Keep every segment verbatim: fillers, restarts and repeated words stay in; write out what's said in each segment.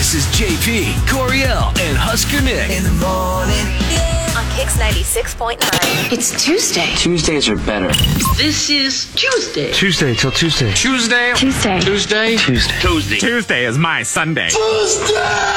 This is J P, Coriel, and Husker Nick. In the morning. On Kix ninety-six point nine. It's Tuesday. Tuesdays are better. This is Tuesday. Tuesday till Tuesday. Tuesday. Tuesday. Tuesday. Tuesday. Tuesday. Tuesday is my Sunday. Tuesday!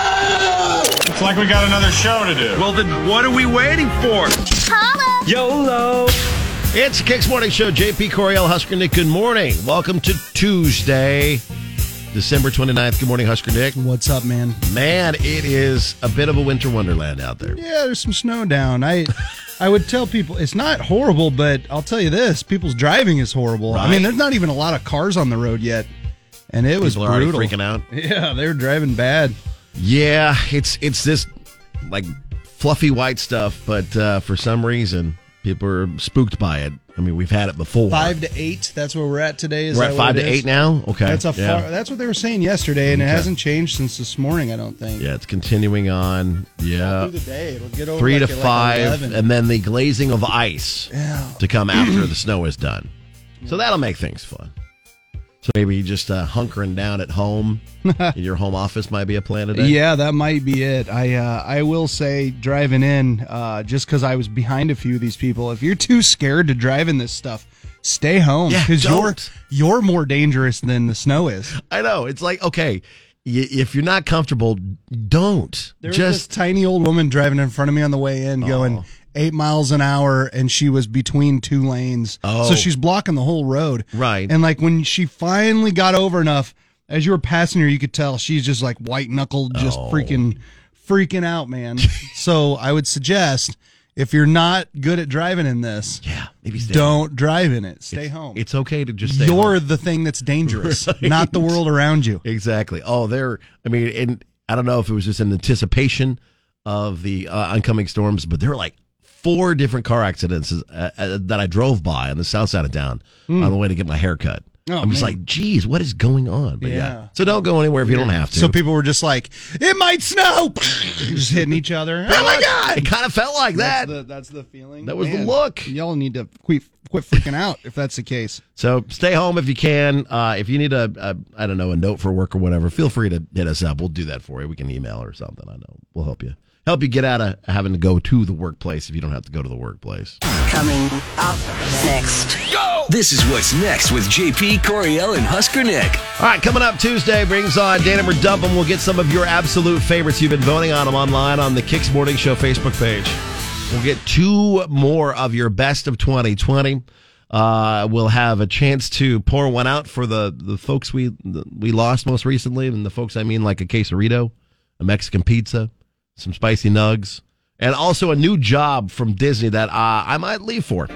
It's like we got another show to do. Well, then what are we waiting for? Holla! YOLO! It's the Kix Morning Show. J P, Coriel, Husker Nick, good morning. Welcome to Tuesday, December twenty-ninth. Good morning, Husker Nick. What's up, man? Man, it is a bit of a winter wonderland out there. Yeah, there's some snow down. I I would tell people it's not horrible, but I'll tell you this, people's driving is horrible. Right. I mean, there's not even a lot of cars on the road yet, and it was People are brutal. already freaking out. Yeah, they were driving bad. Yeah, it's it's this like fluffy white stuff, but uh, for some reason, people are spooked by it. I mean, we've had it before. Five to eight, that's where we're at today. Is We're that at what five it to is? eight now? Okay. That's, a yeah. far, that's what they were saying yesterday, and Okay. it hasn't changed since this morning, I don't think. Yeah, it's continuing on. Yeah. Through the day, it'll get over Three like to at five, like eleven. and then the glazing of ice Yeah. to come after the snow is done. So that'll make things fun. So maybe just uh, hunkering down at home in your home office might be a plan today. Yeah, that might be it. I uh, I will say, driving in, uh, just because I was behind a few of these people, if you're too scared to drive in this stuff, stay home, Yeah, because you're don't. you're more dangerous than the snow is. I know. It's like, okay, y- if you're not comfortable, don't. There was just this tiny old woman driving in front of me on the way in, going Oh. eight miles an hour, and she was between two lanes, Oh. so she's blocking the whole road. Right. And like when she finally got over enough, as you were passing her, you could tell she's just like white knuckled, just Oh. freaking freaking out, man. So I would suggest, if you're not good at driving in this, yeah, maybe stay don't home. drive in it. Stay It's- home. It's okay to just stay You're home. the thing that's dangerous, Right. not the world around you. Exactly. Oh, they're, I mean, and I don't know if it was just in anticipation of the uh, oncoming storms, but there were like four different car accidents uh, uh, that I drove by on the south side of town on the way to get my hair cut. Oh, I'm just man. like, geez, what is going on? But yeah. Yeah. So don't go anywhere if you don't have to. So people were just like, it might snow, just hitting each other. Oh my god! It kind of felt like that. That's the, that's the feeling. That was the Man, look. Y'all need to quit quit freaking out if that's the case. So stay home if you can. Uh, if you need a, a, I don't know, a note for work or whatever, feel free to hit us up. We'll do that for you. We can email or something. I know. We'll help you. Help you get out of having to go to the workplace if you don't have to go to the workplace. Coming up next. Go! This is what's next with J P, Coriel, and Husker Nick. All right, coming up Tuesday brings on Dan and Dump them. We'll get some of your absolute favorites. You've been voting on them online on the Kix Morning Show Facebook page. We'll get two more of your best of twenty twenty. Uh, we'll have a chance to pour one out for the, the folks we the, we lost most recently. And the folks I mean like a quesarito, a Mexican pizza, some spicy nugs, and also a new job from Disney that uh, I might leave for.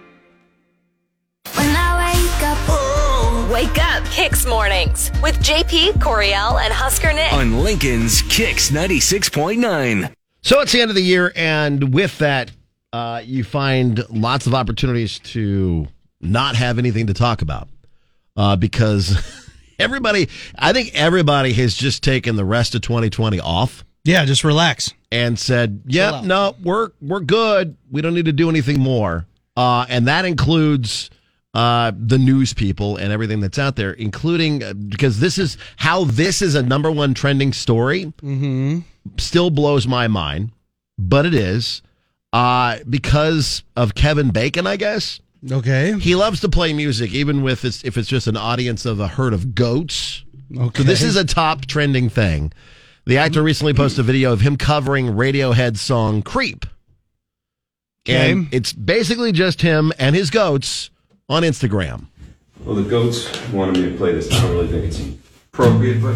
When I wake up, oh. Wake up, Kix Mornings with J P, Coriel, and Husker Nick. On Lincoln's Kix ninety-six point nine. So it's the end of the year, and with that, uh, you find lots of opportunities to not have anything to talk about uh, because everybody, I think everybody has just taken the rest of twenty twenty off. Yeah, just relax. And said, "Yeah, out. no, we're we're good. We don't need to do anything more." Uh, and that includes uh, the news people and everything that's out there, including uh, because this is how this is a number one trending story. Mm-hmm. Still blows my mind, but it is uh, because of Kevin Bacon, I guess. Okay. He loves to play music, even with it's, if it's just an audience of a herd of goats. Okay. So this is a top trending thing. The actor recently posted a video of him covering Radiohead's song Creep. Okay. And it's basically just him and his goats on Instagram. Well, the goats wanted me to play this. I don't really think it's appropriate, but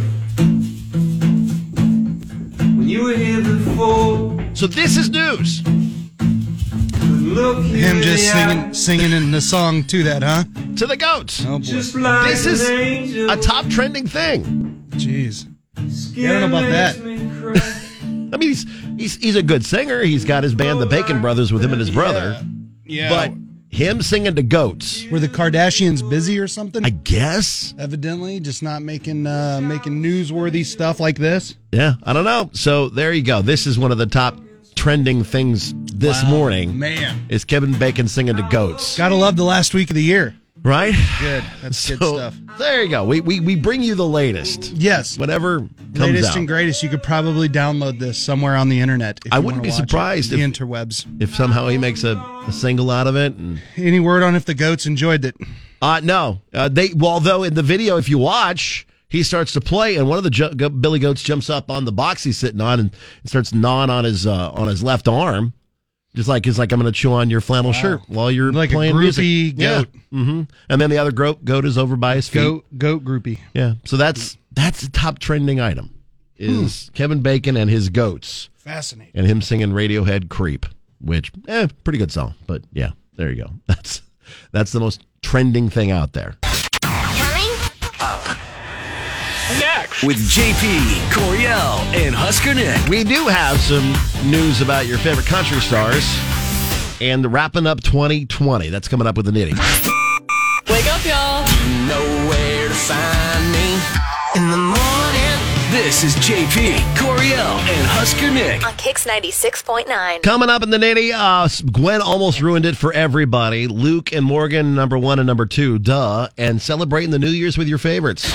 when you were here before, So this is news. look Him just singing singing in the song to that, huh? To the goats. Oh boy. Just like This is an angel. a top trending thing. Jeez. Yeah, I don't know about that. I mean, he's, he's he's a good singer. He's got his band, the Bacon Brothers, with him and his brother. Yeah. But him singing to goats, Were the Kardashians busy or something? I guess. Evidently, just not making uh, making newsworthy stuff like this. Yeah, I don't know. So there you go. This is one of the top trending things this Wow, morning. man. Is Kevin Bacon singing to goats. Gotta love the last week of the year. Right? Good. That's So, good stuff. There you go. We, we we bring you the latest. Yes. Whatever comes Latest out. and greatest. You could probably download this somewhere on the internet. If I you wouldn't wanna be watch surprised it. The if- interwebs. If somehow he makes a, a single out of it. And, Any word on if the goats enjoyed it? uh, no. Uh, they well, although in the video, if you watch, he starts to play, and one of the ju- go- Billy Goats jumps up on the box he's sitting on and starts gnawing on his uh, on his left arm. Just like he's like, I'm going to chew on your flannel shirt while you're Like a playing groupie music. goat. Yeah. hmm And then the other goat, goat is over by his feet. Goat, goat groupie. Yeah. So that's that's the top trending item is Kevin Bacon and his goats Fascinating. and him singing Radiohead Creep, which, eh, pretty good song. But yeah, there you go. That's that's the most trending thing out there. With J P, Coriel, and Husker Nick. We do have some news about your favorite country stars and wrapping up twenty twenty. That's coming up with the nitty. Wake up, y'all. Know where to find me in the morning. This is J P, Coriel, and Husker Nick. On Kix ninety-six point nine. Coming up in the nitty, uh, Gwen almost ruined it for everybody. Luke and Morgan, number one and number two, duh. And celebrating the New Year's with your favorites.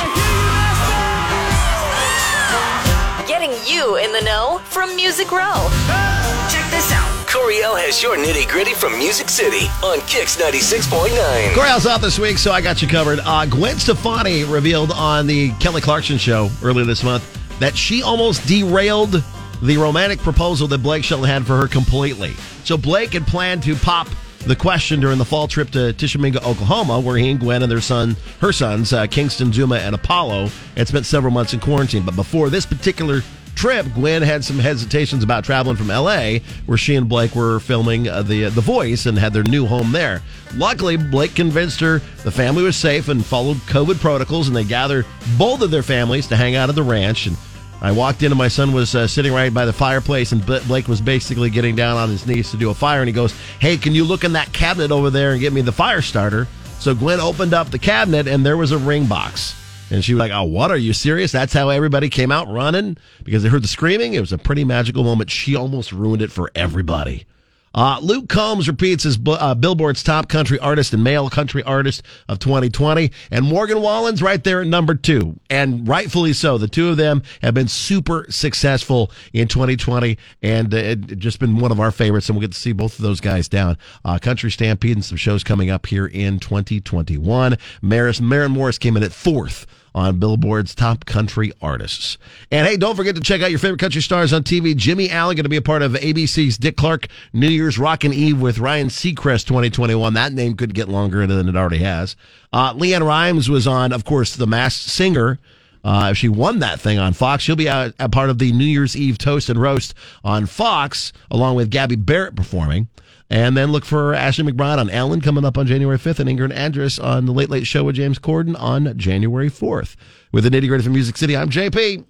Getting you in the know from Music Row. Check this out. Coriel has your nitty gritty from Music City on Kix ninety-six point nine. Coriel's out this week, so I got you covered. Uh, Gwen Stefani revealed on the Kelly Clarkson show earlier this month that she almost derailed the romantic proposal that Blake Shelton had for her completely. So Blake had planned to pop the question during the fall trip to Tishomingo, Oklahoma, where he and Gwen and their son, her sons, uh, Kingston, Zuma, and Apollo, had spent several months in quarantine. But before this particular trip, Gwen had some hesitations about traveling from L A, where she and Blake were filming uh, the uh, The Voice and had their new home there. Luckily, Blake convinced her the family was safe and followed COVID protocols, and they gathered both of their families to hang out at the ranch. And I walked in, and my son was uh, sitting right by the fireplace, and Blake was basically getting down on his knees to do a fire, and he goes, "Hey, can you look in that cabinet over there and get me the fire starter?" So Gwen opened up the cabinet, and there was a ring box. And she was like, "Oh, what? Are you serious?" That's how everybody came out running because they heard the screaming. It was a pretty magical moment. She almost ruined it for everybody. Uh, Luke Combs repeats as uh, Billboard's top country artist and male country artist of twenty twenty. And Morgan Wallen's right there at number two. And rightfully so. The two of them have been super successful in twenty twenty. And uh, it, it just been one of our favorites. And we'll get to see both of those guys down. Uh, Country Stampede and some shows coming up here in twenty twenty-one. Maris, Maren Morris came in at fourth on Billboard's top country artists. And hey, don't forget to check out your favorite country stars on T V. Jimmy Allen going to be a part of A B C's Dick Clark New Year's Rockin' Eve with Ryan Seacrest twenty twenty-one. That name could get longer than it already has. Uh, Leanne Rimes was on, of course, The Masked Singer. Uh, she won that thing on Fox. She'll be a, a part of the New Year's Eve Toast and Roast on Fox, along with Gabby Barrett performing. And then look for Ashley McBride on Ellen coming up on January fifth and Ingrid Andress on The Late Late Show with James Corden on January fourth. With the nitty gritty from Music City, I'm J P.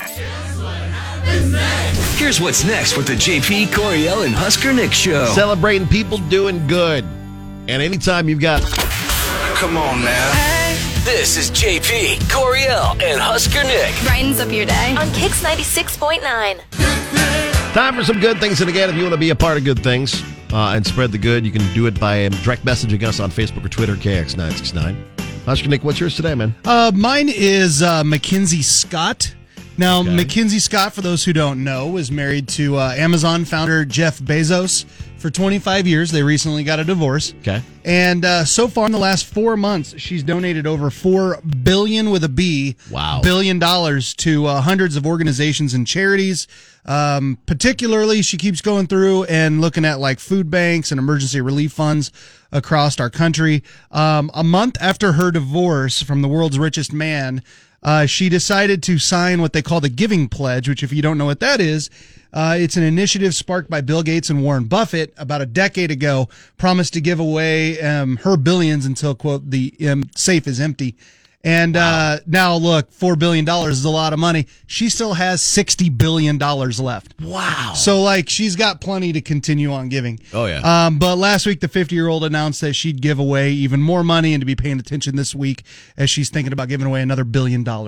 Here's what's next with the J P, Coriel, and Husker Nick show. Celebrating people doing good. And anytime you've got... Come on now. This is J P, Coriel, and Husker Nick. Brightens up your day. On Kix ninety-six point nine. Time for some good things. And again, if you want to be a part of good things uh, and spread the good, you can do it by um, direct messaging us on Facebook or Twitter, K X nine six nine. Husker Nick, what's yours today, man? Uh, mine is uh, Mackenzie Scott. Now, Okay. Mackenzie Scott, for those who don't know, was married to uh, Amazon founder Jeff Bezos for twenty-five years. They recently got a divorce. Okay. And uh, so far in the last four months, she's donated over four billion with a B, Wow. billion dollars to uh, hundreds of organizations and charities. Um, particularly, she keeps going through and looking at like food banks and emergency relief funds across our country. Um, a month after her divorce from the world's richest man, uh, she decided to sign what they call the Giving Pledge, which, if you don't know what that is, Uh, it's an initiative sparked by Bill Gates and Warren Buffett about a decade ago, promised to give away um, her billions until, quote, the um, safe is empty. And uh, now, look, four billion dollars is a lot of money. She still has sixty billion dollars left. Wow. So, like, she's got plenty to continue on giving. Oh, yeah. Um, but last week, the fifty-year-old announced that she'd give away even more money and to be paying attention this week as she's thinking about giving away another billion dollars.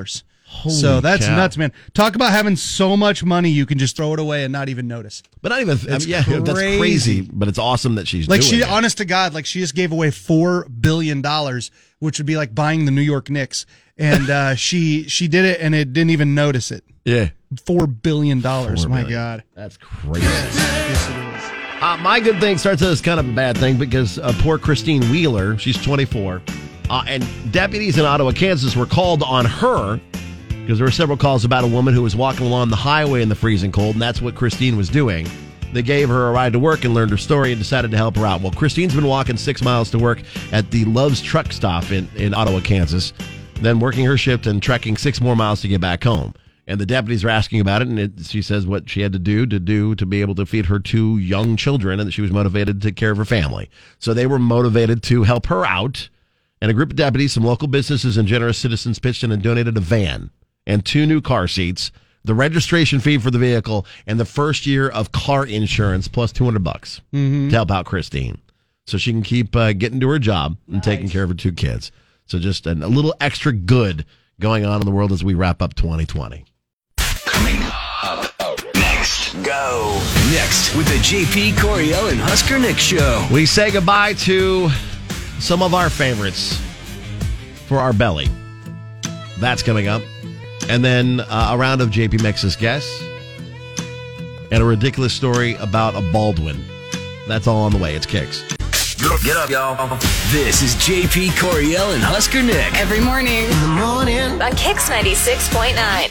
Holy so that's cow. nuts, man. Talk about having so much money you can just throw it away and not even notice. But not even, I It's mean, yeah, that's crazy. crazy, but it's awesome that she's Like doing she, it. honest to God, like she just gave away four billion dollars, which would be like buying the New York Knicks, and uh, she she did it and it didn't even notice it. Yeah. Four billion dollars. Four My billion. God, That's crazy. yes, it is. Uh, my good thing starts as kind of a bad thing because uh, poor Christine Wheeler, she's twenty-four, uh, and deputies in Ottawa, Kansas were called on her because there were several calls about a woman who was walking along the highway in the freezing cold, and that's what Christine was doing. They gave her a ride to work and learned her story and decided to help her out. Well, Christine's been walking six miles to work at the Love's Truck Stop in, in Ottawa, Kansas, then working her shift and trekking six more miles to get back home. And the deputies are asking about it, and it, she says what she had to do to do to be able to feed her two young children, and that she was motivated to take care of her family. So they were motivated to help her out, and a group of deputies, some local businesses, and generous citizens pitched in and donated a van and two new car seats, the registration fee for the vehicle, and the first year of car insurance plus two hundred bucks Mm-hmm. to help out Christine, so she can keep uh, getting to her job and taking care of her two kids. So just a, a little extra good going on in the world as we wrap up twenty twenty. Coming up next. Go. Next with the J P, Coriel, and Husker Nick show. We say goodbye to some of our favorites for our belly. That's coming up. And then uh, a round of J P Mix's guests and a ridiculous story about a Baldwin. That's all on the way. It's Kicks. Get up, get up, y'all. This is J P, Coriel, and Husker Nick. Every morning In the morning. on Kix ninety-six point nine.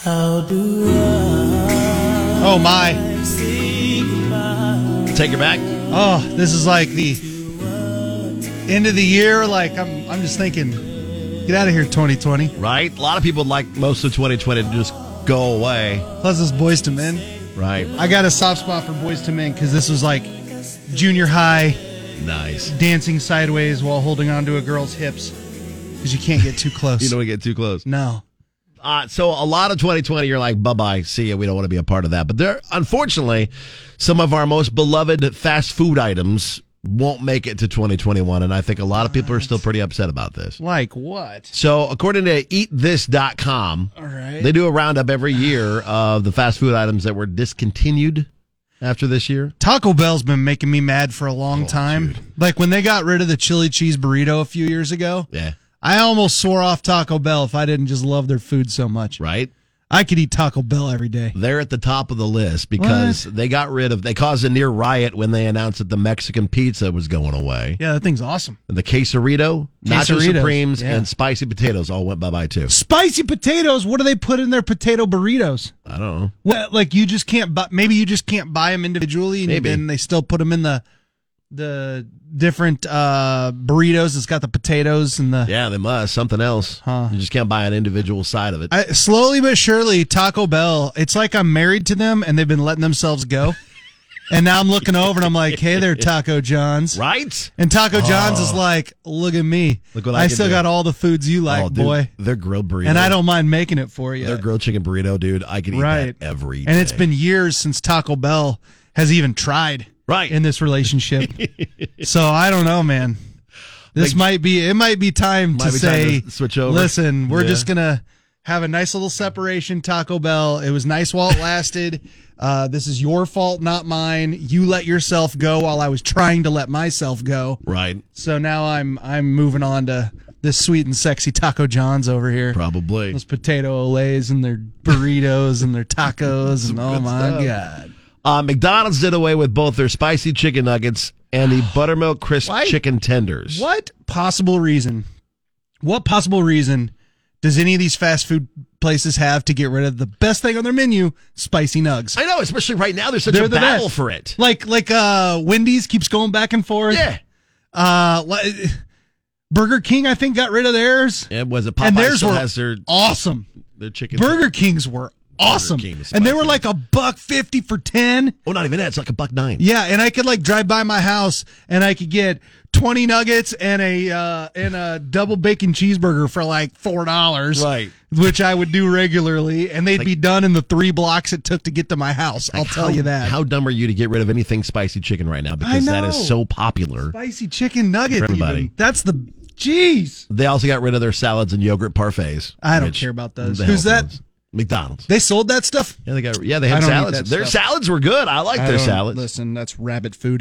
Oh my! Take her back. Oh, this is like the end of the year. Like I'm, I'm just thinking, get out of here, twenty twenty. Right? A lot of people would like most of twenty twenty to just go away. Plus, this Boys to Men. Right. I got a soft spot for Boys to Men because this was like junior high Nice. dancing sideways while holding onto a girl's hips because you can't get too close. You don't want to get too close. No. Uh, so a lot of twenty twenty, you're like, bye-bye, see ya, we don't want to be a part of that. But there, unfortunately, some of our most beloved fast food items won't make it to twenty twenty-one, and I think a lot of people are still pretty upset about this. Like what? So according to eat this dot com, All right. they do a roundup every year of the fast food items that were discontinued after this year. Taco Bell's been making me mad for a long Oh, time. dude. Like when they got rid of the chili cheese burrito a few years ago, Yeah. I almost swore off Taco Bell if I didn't just love their food so much. Right? I could eat Taco Bell every day. They're at the top of the list because they got rid of, they caused a near riot when they announced that the Mexican pizza was going away. Yeah, that thing's awesome. And the quesarito, nacho Quesaritos, supremes, yeah. and spicy potatoes all went bye-bye too. Spicy potatoes. What do they put in their potato burritos? I don't know. What, like you just can't buy, maybe you just can't buy them individually and Maybe. then they still put them in the the different uh, burritos. It's got the potatoes and the Yeah, they must. Something else. Huh. You just can't buy an individual side of it. I, slowly but surely, Taco Bell, it's like I'm married to them and they've been letting themselves go. And now I'm looking over and I'm like, hey there, Taco John's. Right? And Taco John's is like, look at me. Look what I I can still do. got all the foods you like, Oh, dude, boy. Their grilled burrito. And I don't mind making it for you. Their grilled chicken burrito, dude, I could eat Right. that every day. And it's been years since Taco Bell has even tried Right. in this relationship. So I don't know, man. This Like- might be, it might be time Might to be time say, to switch over. listen, we're Yeah. just going to have a nice little separation, Taco Bell. It was nice while it lasted. Uh, this is your fault, not mine. You let yourself go while I was trying to let myself go. Right. So now I'm I'm moving on to this sweet and sexy Taco John's over here. Probably. Those potato olays and their burritos and their tacos and oh good my stuff. God. Uh, McDonald's did away with both their spicy chicken nuggets and the buttermilk crisp Why? chicken tenders. What possible reason? What possible reason does any of these fast food places have to get rid of the best thing on their menu, spicy nugs? I know, especially right now, there's such They're a the battle best. for it. Like like uh Wendy's keeps going back and forth. Yeah. Uh li- Burger King I think got rid of theirs. It was a Popeye and theirs still were has their, awesome. their chicken. Burger Kings were awesome. King was And they were spicy. like a buck fifty for ten. Oh, not even that. It's like a buck nine. Yeah, and I could like drive by my house and I could get twenty nuggets and a uh, and a double bacon cheeseburger for like four dollars, Right. Which I would do regularly, and they'd be done in the three blocks it took to get to my house. I'll Like, tell how- you that. How dumb are you to get rid of anything spicy chicken right now? Because that know. is so popular. Spicy chicken nugget, For everybody. even. That's the Jeez. They also got rid of their salads and yogurt parfaits. I don't which- care about those. the Who's healthy that? ones. McDonald's. They sold that stuff? Yeah, they got. Yeah, they I had don't eat salads. that Their stuff. salads were good. I like I their don't- salads. Listen, that's rabbit food.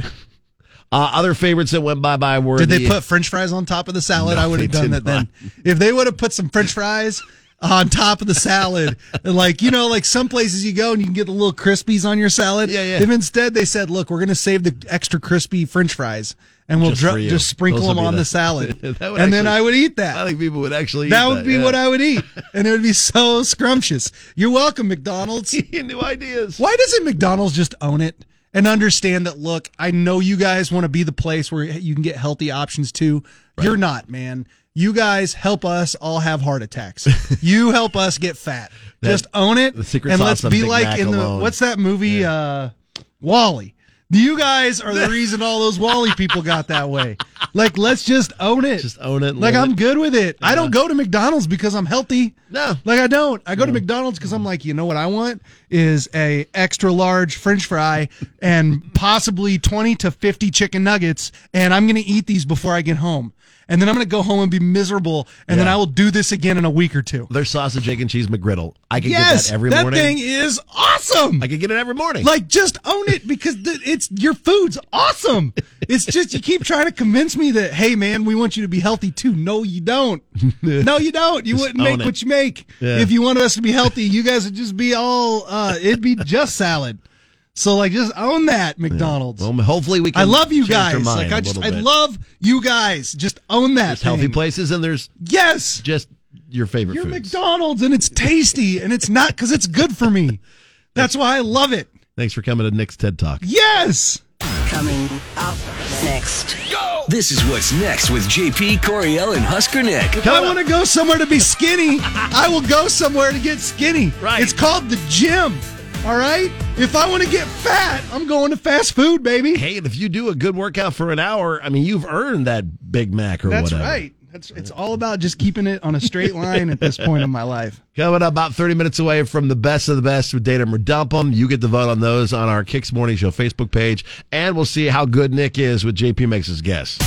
Uh, other favorites that went bye bye were. Did the, they put French fries on top of the salad? No, I would have they done did that then. not. If they would have put some French fries on top of the salad, and like you know, like some places you go and you can get the little crispies on your salad. Yeah, yeah. If instead they said, "Look, we're going to save the extra crispy French fries and we'll Just dr- for you. just sprinkle Those would them be on the- the salad," That would and then actually- I would eat that. I think people would actually. that eat would be yeah. what I would eat, and it would be so scrumptious. You're welcome, McDonald's. New ideas. Why doesn't McDonald's just own it and understand that, look, I know you guys want to be the place where you can get healthy options too. You're not, man. You guys help us all have heart attacks. You help us get fat. That- just own it. the secret and sauce let's on be Big like Mac in the, alone. what's that movie? Uh, Wall-E. You guys are the reason all those Wall-E people got that way. Like, let's just own it. Just own it and Like, live I'm it. good with it. I don't go to McDonald's because I'm healthy. No. Like, I don't. I go to McDonald's because I'm like, you know what I want is a extra large French fry and possibly twenty to fifty chicken nuggets, and I'm going to eat these before I get home. And then I'm going to go home and be miserable, and then Yeah. I will do this again in a week or two. Their sausage, egg, and cheese McGriddle. I could Yes, get that every that morning. thing is awesome. I could get it every morning. Like, just own it because th- it's your food's awesome. It's just you keep trying to convince me that, hey, man, we want you to be healthy too. No, you don't. No, you don't. You Just wouldn't own make it. what you make. Yeah. If you wanted us to be healthy, you guys would just be all, uh, it'd be just salad. So, like, just own that, McDonald's. well, hopefully we can. I love you change their guys. mind Like, I a just, I little bit. love you guys. Just own that. There's healthy thing. places and there's Yes. just your favorite You're foods. McDonald's, and it's tasty, and it's not because it's good for me. That's why I love it. Thanks for coming to Nick's TED Talk. Yes. Coming up next. This is what's next with J P, Coriel, and Husker Nick. If I want to go somewhere to be skinny, I will go somewhere to get skinny. Right. It's called the gym. All right? If I want to get fat, I'm going to fast food, baby. Hey, and if you do a good workout for an hour, I mean, you've earned that Big Mac or That's whatever. right. That's it's all about just keeping it on a straight line at this point in my life. Coming up about thirty minutes away from the best of the best with Date 'em or Dump 'em. You get to vote on those on our Kicks Morning Show Facebook page, and we'll see how good Nick is with J P makes his guess.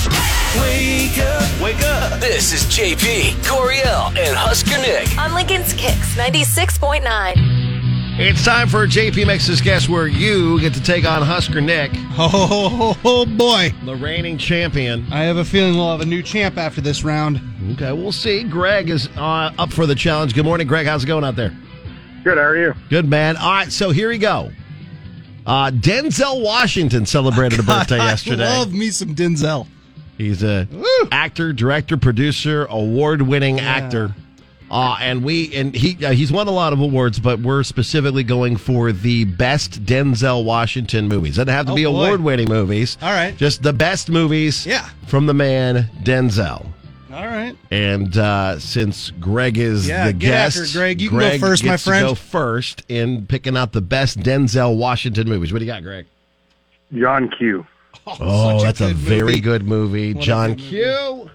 Wake up, wake up. This is J P, Coriel, and Husker Nick. On Lincoln's Kicks ninety-six point nine. It's time for J P makes his guess, where you get to take on Husker Nick, Oh, oh, boy. the reigning champion. I have a feeling we'll have a new champ after this round. Okay, we'll see. Greg is uh, up for the challenge. Good morning, Greg. How's it going out there? Good, how are you? Good, man. All right, so here we go. Uh, Denzel Washington celebrated a birthday yesterday. I love me some Denzel. He's a actor, director, producer, award-winning actor. Uh, and we and he uh, he's won a lot of awards, but we're specifically going for the best Denzel Washington movies. Doesn't have to Oh, be boy. award-winning movies. All right. Just the best movies Yeah. from the man Denzel. All right. And uh, since Greg is Yeah, the get guest, after it, Greg. You can go Greg first, my gets to friend. go first in picking out the best Denzel Washington movies. What do you got, Greg? John Q. Oh, such a that's a good very movie. good movie. What a John good movie. Q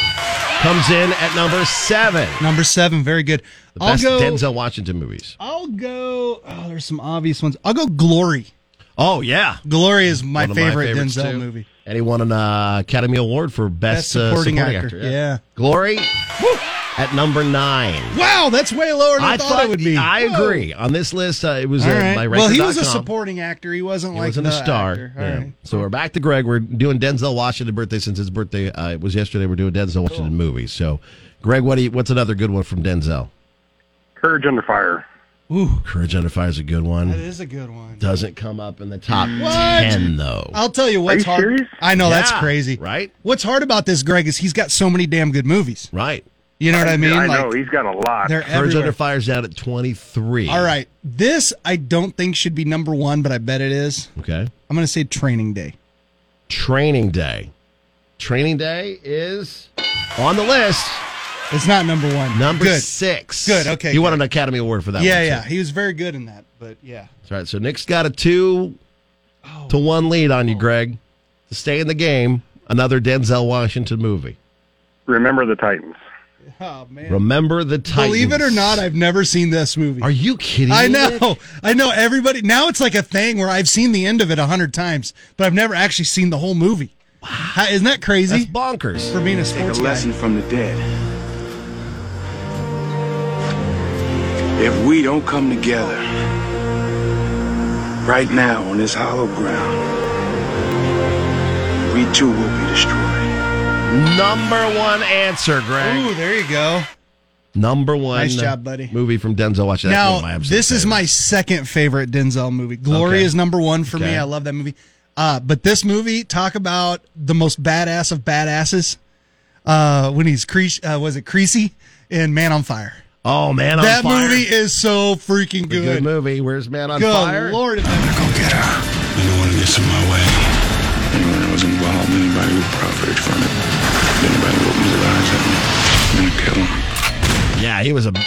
comes in at number seven. Number seven, very good. The I'll best go. Denzel Washington movies. I'll go. Oh, there's some obvious ones. I'll go Glory. Oh, yeah. Glory is my One of my favorite favorites, Denzel too. movie. And he won an uh, Academy Award for Best, Best supporting uh, actor. Yeah. Glory at number nine. Wow, that's way lower than I, thought, it would be. I Whoa. agree. On this list, uh, it was All uh, right. my Well, he was a record dot com. supporting actor. He wasn't He like wasn't a the star. actor. All Yeah. right. So we're back to Greg. We're doing Denzel Washington birthday since his birthday uh, was yesterday. We're doing Denzel Washington movies. So, Greg, what do you, what's another good one from Denzel? Courage Under Fire. Ooh, Courage Under Fire is a good one. that is a good one. Doesn't come up in the top What? ten, though. I'll tell you what's you hard. serious? I know that's Yeah, crazy, right? What's hard about this, Greg, is he's got so many damn good movies. Right. You know what I mean? I Like, know, he's got a lot. they're Courage everywhere. Under Fire's down at twenty-three. All right, this I don't think should be number one, but I bet it is. Okay. I'm going to say Training Day. Training Day. Training Day is on the list. It's not number one. Number good. six. Good, okay, He won good. an Academy Award for that Yeah, one. yeah, too. he was very good in that. But yeah, That's right. So Nick's got a two to one lead on you, Greg. To stay in the game, another Denzel Washington movie. Remember the Titans. oh man. Remember the Titans. Believe it or not, I've never seen this movie. Are you kidding I me? know, I know. Everybody now it's like a thing where I've seen the end of it a hundred times, but I've never actually seen the whole movie. How, isn't that crazy? That's bonkers. For being a Take a sports guy. lesson from the dead. If we don't come together right now on this hollow ground, we too will be destroyed. Number one answer, Greg. Ooh, there you go. Number one. Nice job, buddy. Movie from Denzel Washington. That's Now, one of my absolute this is favorites. my second favorite Denzel movie. Glory Okay. is number one for Okay. me. I love that movie. Uh, but this movie, talk about the most badass of badasses. Uh, when he's Creasy, uh, was it Creasy in Man on Fire? Oh, Man on that Fire. movie is so freaking good. Good movie. Where's Man on Good Fire? Lord. Go get her. Anyone who gets in my way, anyone who was involved, anybody who profited from it, anybody who opens their eyes at me, I'm gonna kill him. Yeah, he was a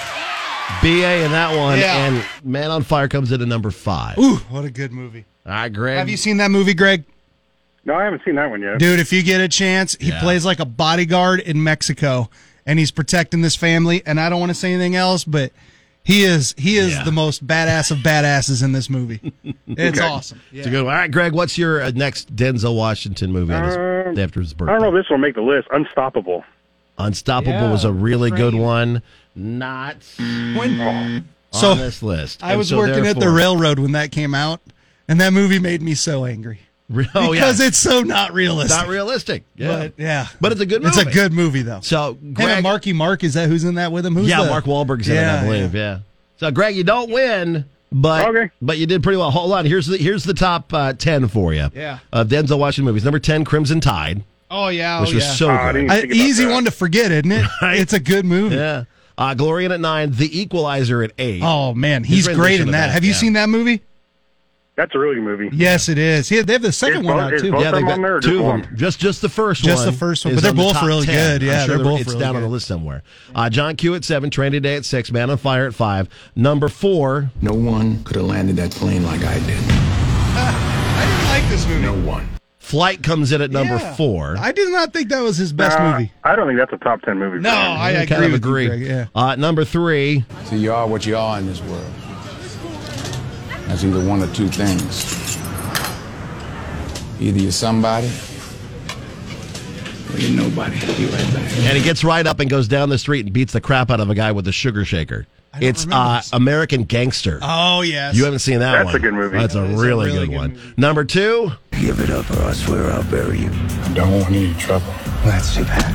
B A in that one. Yeah. And Man on Fire comes in at number five. Ooh, what a good movie. All right, Greg. Have you seen that movie, Greg? No, I haven't seen that one yet. Dude, if you get a chance, he Yeah. plays like a bodyguard in Mexico, and he's protecting this family. And I don't want to say anything else, but he is he is Yeah. the most badass of badasses in this movie. It's Okay. awesome. It's a good one. All right, Greg, what's your uh, next Denzel Washington movie on his, Um, after his birthday? I don't know if this will make the list. Unstoppable. Unstoppable Yeah, was a really good great. one. Not When, on so this list. I And was so working at the therefore- railroad when that came out, and that movie made me so angry Oh, because yeah. it's so not realistic. not realistic. Yeah. But yeah, But it's a good movie. It's a good movie though. So, Him Greg. and Marky Mark, is that who's in that with him? Who's yeah, the- Mark Wahlberg's in Yeah, it, I believe. Yeah. So, Greg, you don't win, but Okay. but you did pretty well. Hold on. Here's the here's the top uh, ten for you. Yeah. Of Denzel Washington movies. Number ten, Crimson Tide, Oh yeah, which oh, was yeah. so Oh, I good. didn't- I, think about easy that. one to forget, isn't it? Right? It's a good movie. Yeah. Uh, Glory in at nine, The Equalizer at eight. Oh man, His he's great rendition in of that. that, Have you yeah. seen that movie? That's a really good movie. Yes, it is. Yeah, they have the second Is one both- out is too. both Yeah, of them they've on there or got two just of one? them. Just just the first Just one. the first one, is but they're on the both top really ten. good. Yeah, I'm sure they're both It's really down on good. the list somewhere. Uh, John Q at seven, Training Day at six, Man on Fire at five. Number four, No one could have landed that plane like I did. I didn't like this movie. No one. Flight comes in at number Yeah. four. I did not think that was his best Uh, movie. I don't think that's a top ten movie. No, for him. I, I agree kind of with agree. you, Greg. Yeah. Uh, number three, So you are what you are in this world. That's either one or two things. Either you're somebody or you're nobody. Be right back. and he gets right up and goes down the street and beats the crap out of a guy with a sugar shaker. don't It's remember uh, this. American Gangster. Oh yes. You haven't seen that That's one. a good movie. That's a That is a really, really good, good one. movie. Number two, Give it up or I swear I'll bury you. I don't want any trouble. That's too bad.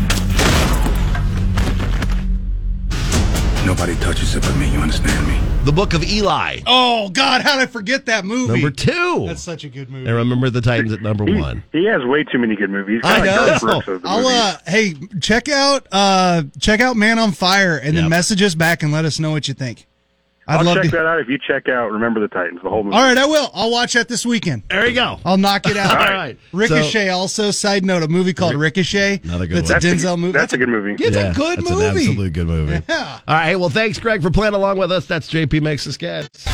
Nobody touches it but me, you understand me? The Book of Eli. Oh God, how did I forget that movie? Number two. That's such a good movie. And Remember the Titans at number He, one. he has way too many good movies. I Kinda know. like Garth Brooks of the I'll movies. uh hey, check out uh check out Man on Fire and then Yep. message us back and let us know what you think. I'd I'll love check to. that out if you check out Remember the Titans, the whole movie. All right, I will. I'll watch that this weekend. There you go. I'll knock it out. All right. Ricochet. also, side note, a movie called Ricochet. Another good That's one. a That's a- Denzel movie. that's a good movie. It's Yeah, a good that's movie. an absolute good movie. Yeah. All right. Well, thanks, Greg, for playing along with us. That's J P Makes Us Guess.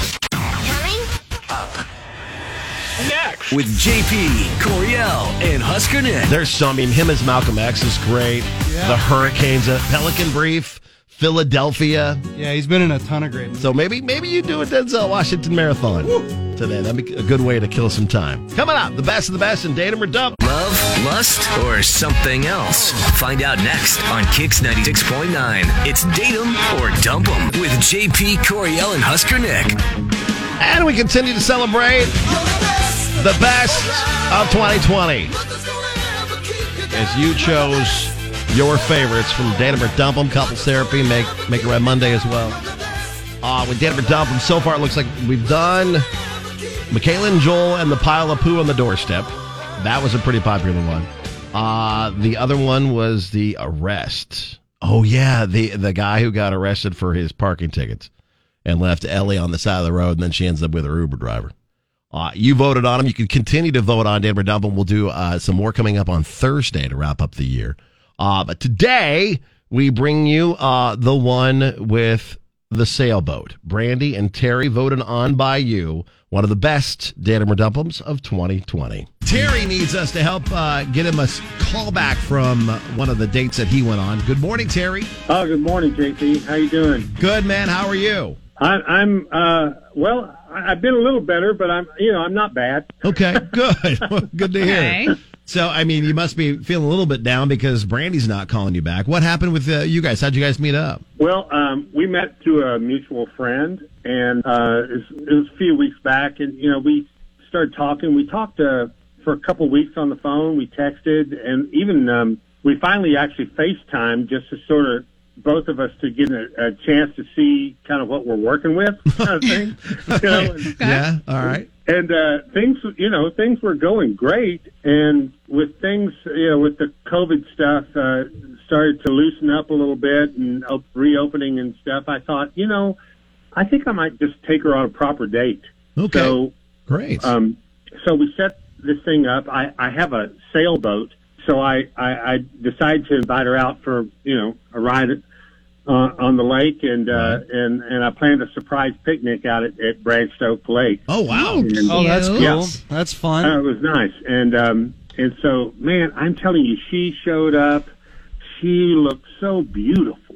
With J P, Coriel, and Husker Nick. There's some. I mean, him as Malcolm X is great. Yeah. The Hurricanes, uh, Pelican Brief, Philadelphia. Yeah, he's been in a ton of great movies. So maybe maybe you do a Denzel Washington marathon today. That'd be a good way to kill some time. Coming up, the best of the best in Datum or Dump. Love, lust, or something else? Find out next on Kix ninety-six point nine. It's Date 'em or Dump 'em with J P, Coriel, and Husker Nick. And we continue to celebrate the best of twenty twenty. As you chose your favorites from Datum or Dump 'em, Couples Therapy, Make Make It Red Monday as well. Uh, with Datum or Dump 'em, so far it looks like we've done Michaela and Joel and the Pile of Poo on the Doorstep. That was a pretty popular one. Uh, the other one was the arrest. Oh, yeah, the, the guy who got arrested for his parking tickets and left Ellie on the side of the road, and then she ends up with her Uber driver. Uh, you voted on them. You can continue to vote on Datum or Dump 'em. We'll do uh, some more coming up on Thursday to wrap up the year. Uh, but today, we bring you uh, the one with the sailboat. Brandy and Terry voted on by you. One of the best Datum or Dump 'ems of twenty twenty. Terry needs us to help uh, get him a call back from one of the dates that he went on. Good morning, Terry. Oh, good morning, J P. How you doing? Good, man. How are you? I, I'm uh, well. I- I've been a little better, but I'm you know I'm not bad. Okay, good. Good to hear. So, I mean, you must be feeling a little bit down because Brandy's not calling you back. What happened with uh, you guys? How'd you guys meet up? Well, um, we met through a mutual friend, and uh, it, was, it was a few weeks back, and, you know, we started talking. We talked uh, for a couple weeks on the phone. We texted, and even um, we finally actually FaceTimed just to sort of both of us to get a, a chance to see kind of what we're working with, kind of thing. You know, and, Yeah, all right. And uh, things, you know, things were going great, and with things, you know, with the COVID stuff, uh, started to loosen up a little bit and op- reopening and stuff. I thought, you know, I think I might just take her on a proper date. Okay, so, great. Um, so we set this thing up. I, I have a sailboat, so I, I, I decided to invite her out for, you know, a ride uh, on the lake, and uh, and and I planned a surprise picnic out at, at Bradstoke Lake. Oh wow! And, Oh, that's cool. Yeah. That's fun. Uh, it was nice, and um, and so, man, I'm telling you, she showed up. She looked so beautiful,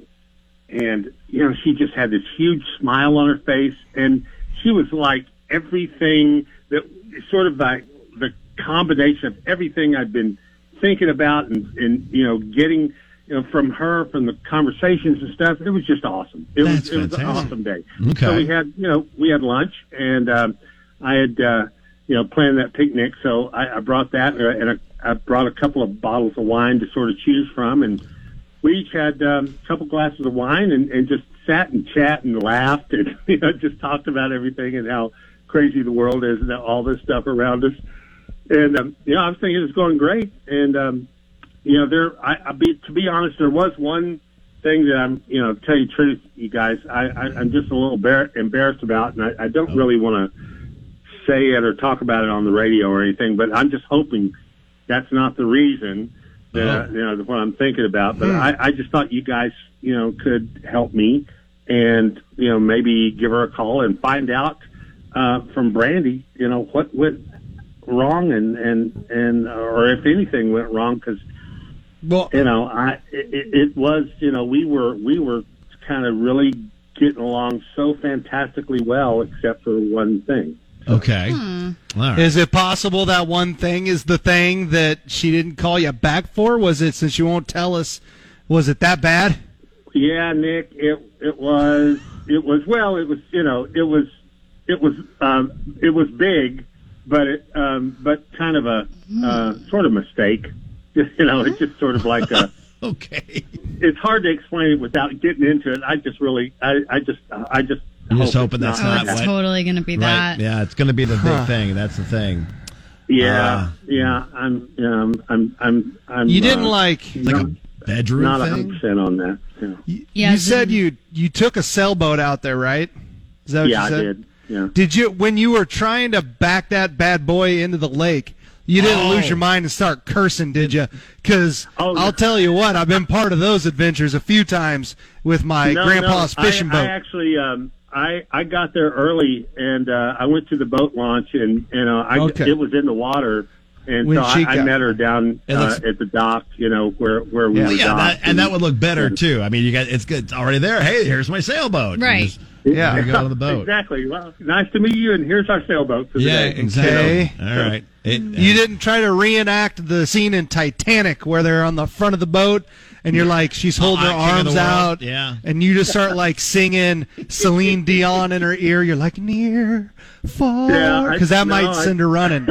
and you know, she just had this huge smile on her face, and she was like everything that sort of like the combination of everything I'd been thinking about, and, and you know, getting. You know, from her, from the conversations and stuff, it was just awesome. It That's was it was an fantastic. awesome day. Okay. So we had, you know, we had lunch, and um, I had, uh, you know, planned that picnic. So I, I brought that, uh, and I, I brought a couple of bottles of wine to sort of choose from, and we each had um, a couple glasses of wine, and, and just sat and chat and laughed, and you know, just talked about everything and how crazy the world is and all this stuff around us. And um, you know, I was thinking it's going great, and. Um, You know, there. I, I be to be honest, there was one thing that I'm, you know, tell you the truth, you guys. I, I I'm just a little bar- embarrassed about, and I, I don't really want to say it or talk about it on the radio or anything. But I'm just hoping that's not the reason that Oh. you know what I'm thinking about. But I, I just thought you guys, you know, could help me, and you know, maybe give her a call and find out uh, from Brandy, you know, what went wrong, and and and or if anything went wrong, because. Well, you know, I it, it was you know we were we were kind of really getting along so fantastically well, except for one thing. Okay, Hmm. all right. Is it possible that one thing is the thing that she didn't call you back for? Was it, since you won't tell us, was it that bad? Yeah, Nick, it it was it was well, it was you know it was it was um, it was big, but it um, but kind of a uh, sort of mistake. You know, it's just sort of like a. Okay. It's hard to explain it without getting into it. I just really, I, I just, I just. You're just hope hoping it's that's Oh, not it's what. totally going to be Right. that. Yeah, it's going to be the big thing. That's the thing. Yeah, Uh, yeah. I'm, yeah, I'm, I'm, I'm. I'm You didn't uh, like. Like a bedroom not a thing. hundred percent on that. You know. You, Yeah, you it's said in- you you took a sailboat out there, right? Is that what Yeah, you I said? did. Yeah. Did you, when you were trying to back that bad boy into the lake, you didn't Oh. lose your mind and start cursing, did you? Because Oh, yeah. I'll tell you what, I've been part of those adventures a few times with my No, grandpa's no, fishing I, boat. I actually, um, I, I got there early, and uh, I went to the boat launch, and you know, I, Okay. it was in the water, and When so I, she I got- met her down It uh, looks- at the dock. You know, where where we Well, were yeah, docked, that, and that would look better too. I mean, you got it's good. It's already there. Hey, here's my sailboat. You Right. just- Yeah, you go on the boat. Exactly. Well, nice to meet you, and here's our sailboat for the Yeah, day. exactly. Okay. All right. It, You didn't try to reenact the scene in Titanic where they're on the front of the boat and you're like, she's holding her Uh, King of the arms World. out. Yeah. And you just start like singing Celine Dion in her ear. You're like, near, far. Yeah, I- Because that no, might I- send her running.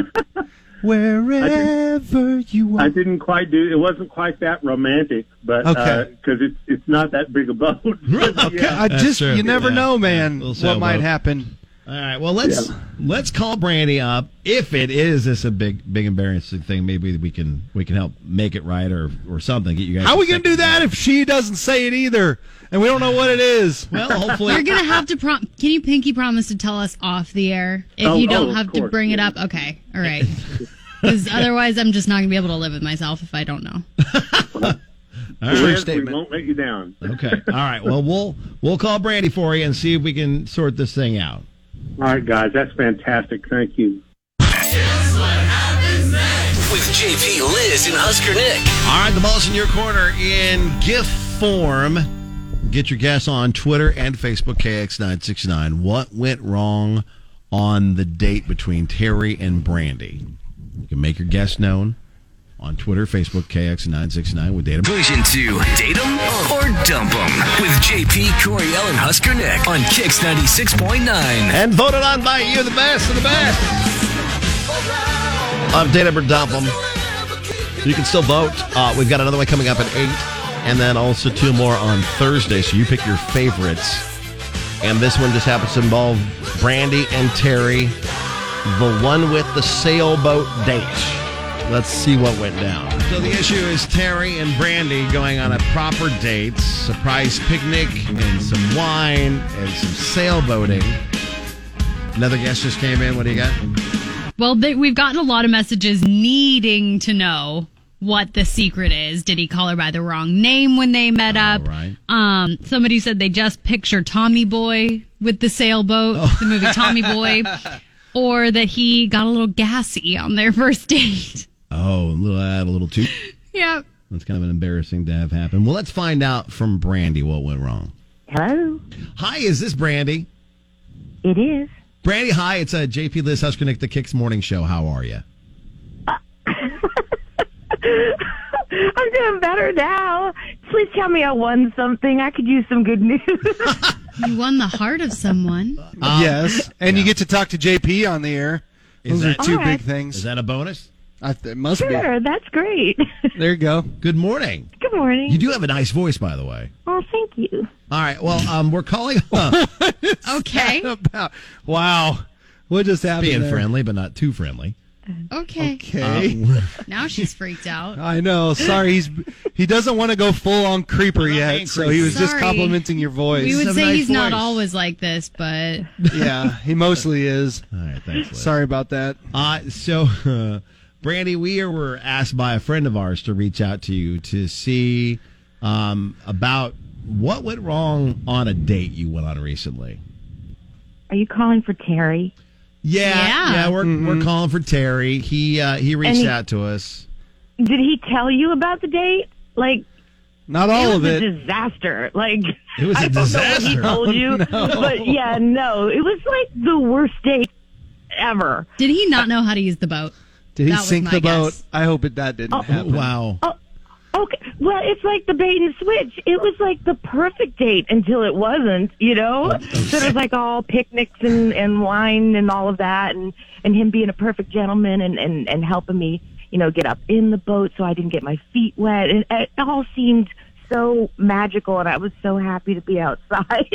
Wherever you I are. didn't quite do. It wasn't quite that romantic, but Okay. because it's it's not that big a boat. Okay. Yeah. I That's just, true. you never Yeah. know, man, Little what sailboat. might happen. All right. Well, let's let's call Brandy up. If it is this a big big embarrassing thing, maybe we can we can help make it right or or something. Get you guys. How are we to going to do that if she doesn't say it either? And we don't know what it is. Well, hopefully. You're gonna have to prom. Can you pinky promise to tell us off the air if Oh, you don't oh, of have to course, bring it yeah. up? Okay, all right. Because otherwise, I'm just not gonna be able to live with myself if I don't know. All right. Liz, we statement. won't let you down. Okay. All right. Well, we'll we'll call Brandy for you and see if we can sort this thing out. All right, guys, that's fantastic. Thank you. With J P, Liz, and Husker Nick. All right, the ball's in your corner in GIF form. Get your guess on Twitter and Facebook, K X nine sixty-nine. What went wrong on the date between Terry and Brandy? You can make your guess known on Twitter, Facebook, K X nine sixty-nine with Datum. Push into Date 'em or Dump 'em with J P, Coriel, and Husker Nick on Kix ninety-six point nine. And voted on by you, the best of the best. Of Date 'em or Dump 'em. You can still vote. Uh, we've got another one coming up at eight, and then also two more on Thursday, so you pick your favorites. And this one just happens to involve Brandy and Terry, the one with the sailboat date. Let's see what went down. So the issue is Terry and Brandy going on a proper date, surprise picnic, and some wine, and some sailboating. Another guest just came in. What do you got? Well, they, we've gotten a lot of messages needing to know what the secret is. Did he call her by the wrong name when they met up? Right. Um, somebody said they just picture Tommy Boy with the sailboat, oh. the movie Tommy Boy, or that he got a little gassy on their first date. Oh, a little, add a little too. Yep. That's kind of an embarrassing to have happen. Well, let's find out from Brandy what went wrong. Hello. Hi, is this Brandy? It is. Brandy, hi. It's uh, J P, Liz, Husker Nick, the Kix Morning Show. How are you? Uh, I'm doing better now. Please tell me I won something. I could use some good news. You won the heart of someone. Um, yes, and yeah. you get to talk to J P on the air. Those that, are two right. big things. Is that a bonus? I th- it must sure, be. Sure, that's great. There you go. Good morning. Good morning. You do have a nice voice, by the way. Oh, thank you. All right. Well, um, we're calling. Uh, okay. About? Wow. What just happened? Being there? friendly, but not too friendly. Okay. Okay. Um, now she's freaked out. I know. Sorry, he's he doesn't want to go full on creeper yet, so he was Sorry. just complimenting your voice. We would say nice he's voice. not always like this, but yeah, he mostly is. All right, thanks, Liz. Sorry about that. Uh, so, uh, Brandy, we were asked by a friend of ours to reach out to you to see um, about what went wrong on a date you went on recently. Are you calling for Terry? Yeah, yeah, yeah we're mm-hmm. we're calling for Terry. He uh, he reached he, out to us. Did he tell you about the date? Like, not all it of was it. A disaster. Like, it was a I disaster. Don't know what he told you, oh, no. But yeah, no, it was like the worst date ever. Did he not know how to use the boat? Did he that sink the guess. boat? I hope it that didn't oh, happen. Wow. Oh, okay. Well, it's like the bait and switch. It was like the perfect date until it wasn't, you know? Okay. So it was like all picnics and, and wine and all of that, and, and him being a perfect gentleman and, and, and helping me, you know, get up in the boat so I didn't get my feet wet. And it all seemed so magical, and I was so happy to be outside.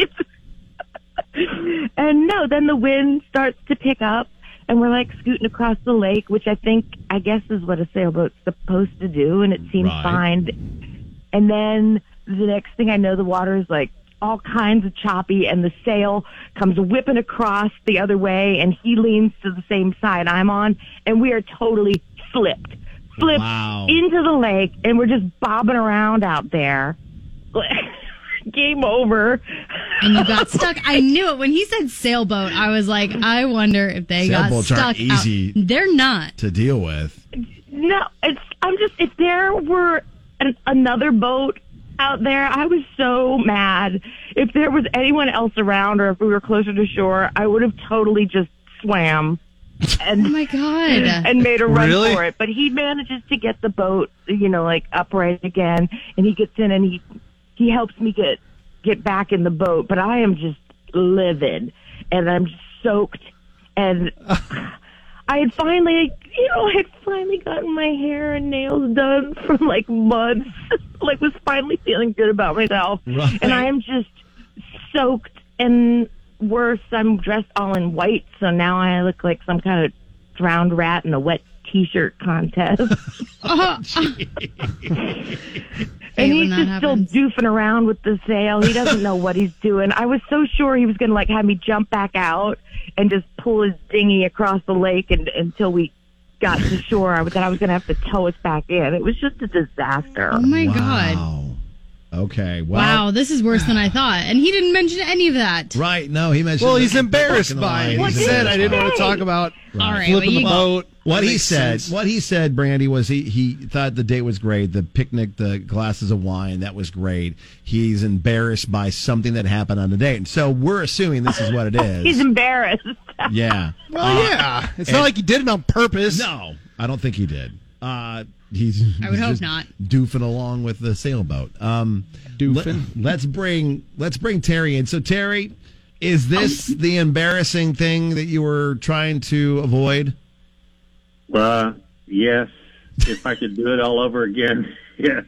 And no, then the wind starts to pick up. And we're like scooting across the lake, which I think, I guess, is what a sailboat's supposed to do. And it seems right. fine. And then the next thing I know, the water is like all kinds of choppy, and the sail comes whipping across the other way, and he leans to the same side I'm on, and we are totally flipped, flipped wow. into the lake, and we're just bobbing around out there. Game over. And you got stuck. I knew it. When he said sailboat, I was like, I wonder if they Sailboats got stuck. aren't easy out. They're not. to deal with. No, it's, I'm just, if there were an, another boat out there, I was so mad. If there was anyone else around, or if we were closer to shore, I would have totally just swam. And, oh my God. And made a run really? for it. But he manages to get the boat, you know, like upright again, and he gets in and he, he helps me get, get back in the boat, but I am just livid and I'm soaked, and I had finally, you know, I had finally gotten my hair and nails done from like months, like was finally feeling good about myself. Right. And I am just soaked, and worse, I'm dressed all in white, so now I look like some kind of drowned rat in a wet t-shirt contest. Oh, and he's just happens. still doofing around with the sail. He doesn't know what he's doing. I was so sure he was going to like have me jump back out and just pull his dinghy across the lake and, until we got to shore. I was, that I was going to have to tow us back in. It was just a disaster. Oh my wow. God. Okay. Well, wow, this is worse than I thought. And he didn't mention any of that. Right. No, he mentioned. Well, he's embarrassed by it. He said, "I didn't want to talk about right. All right, flipping well, the boat." What he said, sense. what he said, Brandy, was he, he thought the date was great. The picnic, the glasses of wine, that was great. He's embarrassed by something that happened on the date. And so we're assuming this is what it is. He's embarrassed. Yeah. Well, uh, yeah. It's not like he did it on purpose. No, I don't think he did. Uh, he's. I would he's hope just not. Doofing along with the sailboat. Um, Doofing. Let, let's bring let's bring Terry in. So Terry, is this the embarrassing thing that you were trying to avoid? Uh, yes. If I could do it all over again, yes.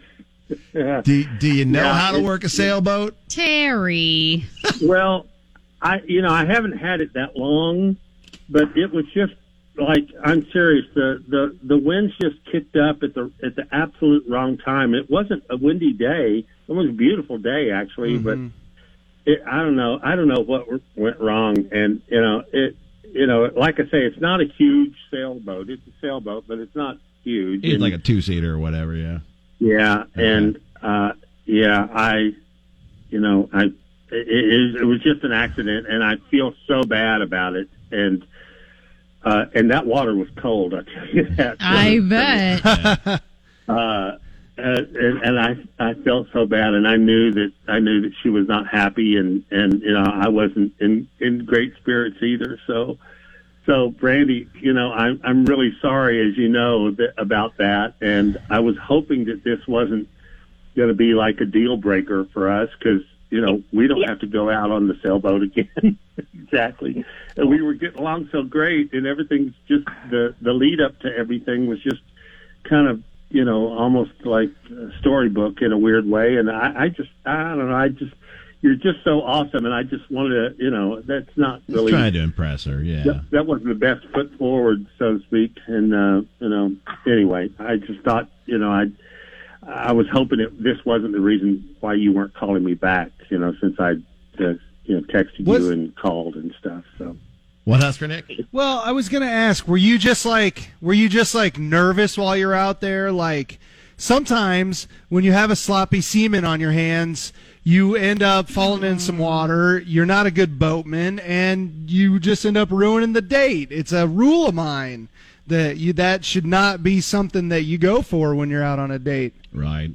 Do Do you know Yeah, how to it- work a sailboat? Terry. Well, I you know I haven't had it that long, but it was just like I'm serious. The the the winds just kicked up at the at the absolute wrong time. It wasn't a windy day. It was a beautiful day actually, Mm-hmm. but it, I don't know. I don't know what went wrong, and you know it. You know, like I say, it's not a huge sailboat. It's a sailboat, but it's not huge. It's And- like a two seater or whatever. Yeah. yeah, and uh, yeah, I, you know, I, it, it, it was just an accident, and I feel so bad about it, and uh, and that water was cold. I tell you that. I bet. uh, and, and I, I felt so bad, and I knew that I knew that she was not happy, and, and you know, I wasn't in, in great spirits either. So, so Brandy, you know, I'm I'm really sorry, as you know, that, about that, and I was hoping that this wasn't going to be like a deal breaker for us, because you know we don't have to go out on the sailboat again. Exactly, and we were getting along so great, and everything's just the the lead up to everything was just kind of, you know, almost like a storybook in a weird way. And I, I just, I don't know, I just, you're just so awesome. And I just wanted to, you know, that's not Just really, trying to impress her. Yeah. that, that wasn't the best foot forward, so to speak. And, uh, you know, anyway, I just thought, you know, I, I was hoping it, this wasn't the reason why you weren't calling me back, you know, since I, uh, you know, texted What's- you and called and stuff. So. What else for Nick? Well, I was gonna ask, were you just like, were you just like nervous while you're out there? Like, sometimes when you have a sloppy seaman on your hands, you end up falling in some water. You're not a good boatman, and you just end up ruining the date. It's a rule of mine that you that should not be something that you go for when you're out on a date. Right.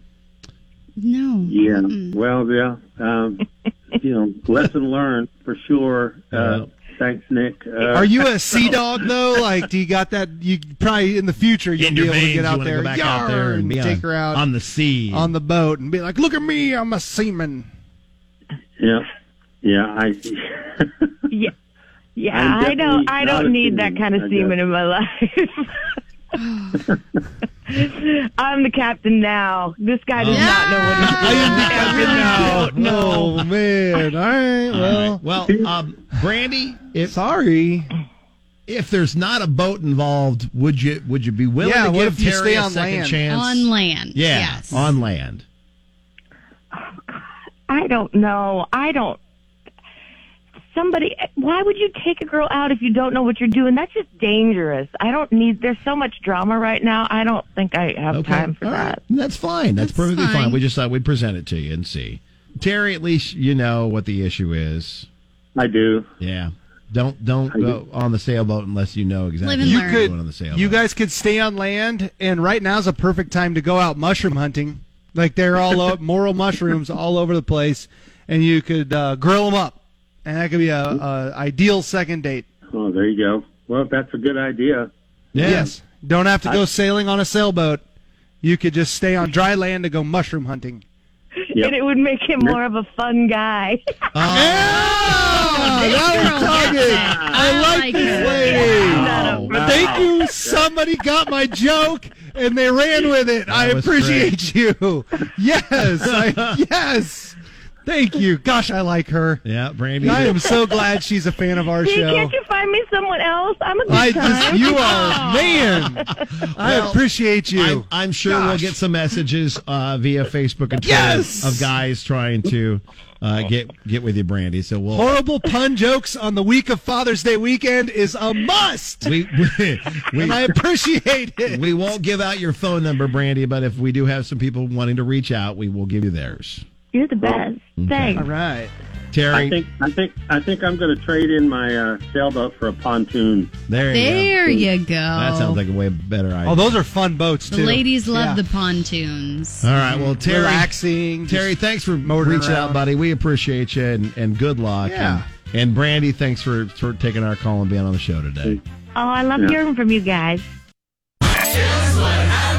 No. Yeah. Well, yeah. Um, you know, lesson learned for sure. Uh, Thanks, Nick. Uh, Are you a sea dog though? Like, do you got that? You probably in the future you'll In be your able to veins, get you out wanna there, go back yar, out there and and be take on- her out on the sea. on the boat, and be like, "Look at me, I'm a seaman." Yeah. Yeah. I. Yeah, yeah. I'm I don't. definitely I not a don't need seaman, that kind I of guess. seaman in my life. I'm the captain now. This guy does not know what he's doing. I am the captain now. don't know. Oh man! All right. Well, All right. Well, um, Brandy, if sorry, if there's not a boat involved, would you would you be willing Yeah, to what give if you Terry stay a on second land? chance? On land. Yeah, Yes. on land. I don't know. I don't. Somebody, why would you take a girl out if you don't know what you're doing? That's just dangerous. I don't need, there's so much drama right now. I don't think I have Okay. time for All right. that. That's fine. That's, That's perfectly fine. fine. We just thought we'd present it to you and see. Terry, at least you know what the issue is. I do. Yeah. Don't don't I go do. on the sailboat unless you know exactly Live and what you learn. you're could. doing on the sailboat. You guys could stay on land, and right now's a perfect time to go out mushroom hunting. Like they're all up, moral mushrooms all over the place, and you could uh, grill them up, and that could be a, a ideal second date. Oh, there you go. Well, that's a good idea. Yeah. Yes, don't have to go I- sailing on a sailboat. You could just stay on dry land to go mushroom hunting. Yep. And it would make him more of a fun guy. Ah, that was target. I like like this it. lady. Wow. Wow. Thank you. Somebody got my joke and they ran with it. I was appreciate you. Yes. I, yes. Thank you. Gosh, I like her. Yeah, Brandy. I am so glad she's a fan of our See, show. can't you find me someone else? I'm a good I time. just, you are, man. I Well, appreciate you. I'm, I'm sure we'll Gosh. get some messages uh, via Facebook and Twitter Yes! of guys trying to uh, get get with you, Brandy. So we'll Horrible pun jokes on the week of Father's Day weekend is a must. we we, and I we, appreciate it. we won't give out your phone number, Brandy, but if we do have some people wanting to reach out, we will give you theirs. You're the best. Thanks. All right. Terry, I think I think I think I'm going to trade in my uh, sailboat for a pontoon. there you There go. you go. That sounds like a way better idea. Oh, those are fun boats, The too. ladies love Yeah. the pontoons. All right, well, Terry, Relaxing. Terry, just thanks for motoring reaching out, around. buddy. We appreciate you, and, and good luck. Yeah. And, and Brandy, thanks for, for taking our call and being on the show today. Oh, I love Yeah. hearing from you guys. Here's what I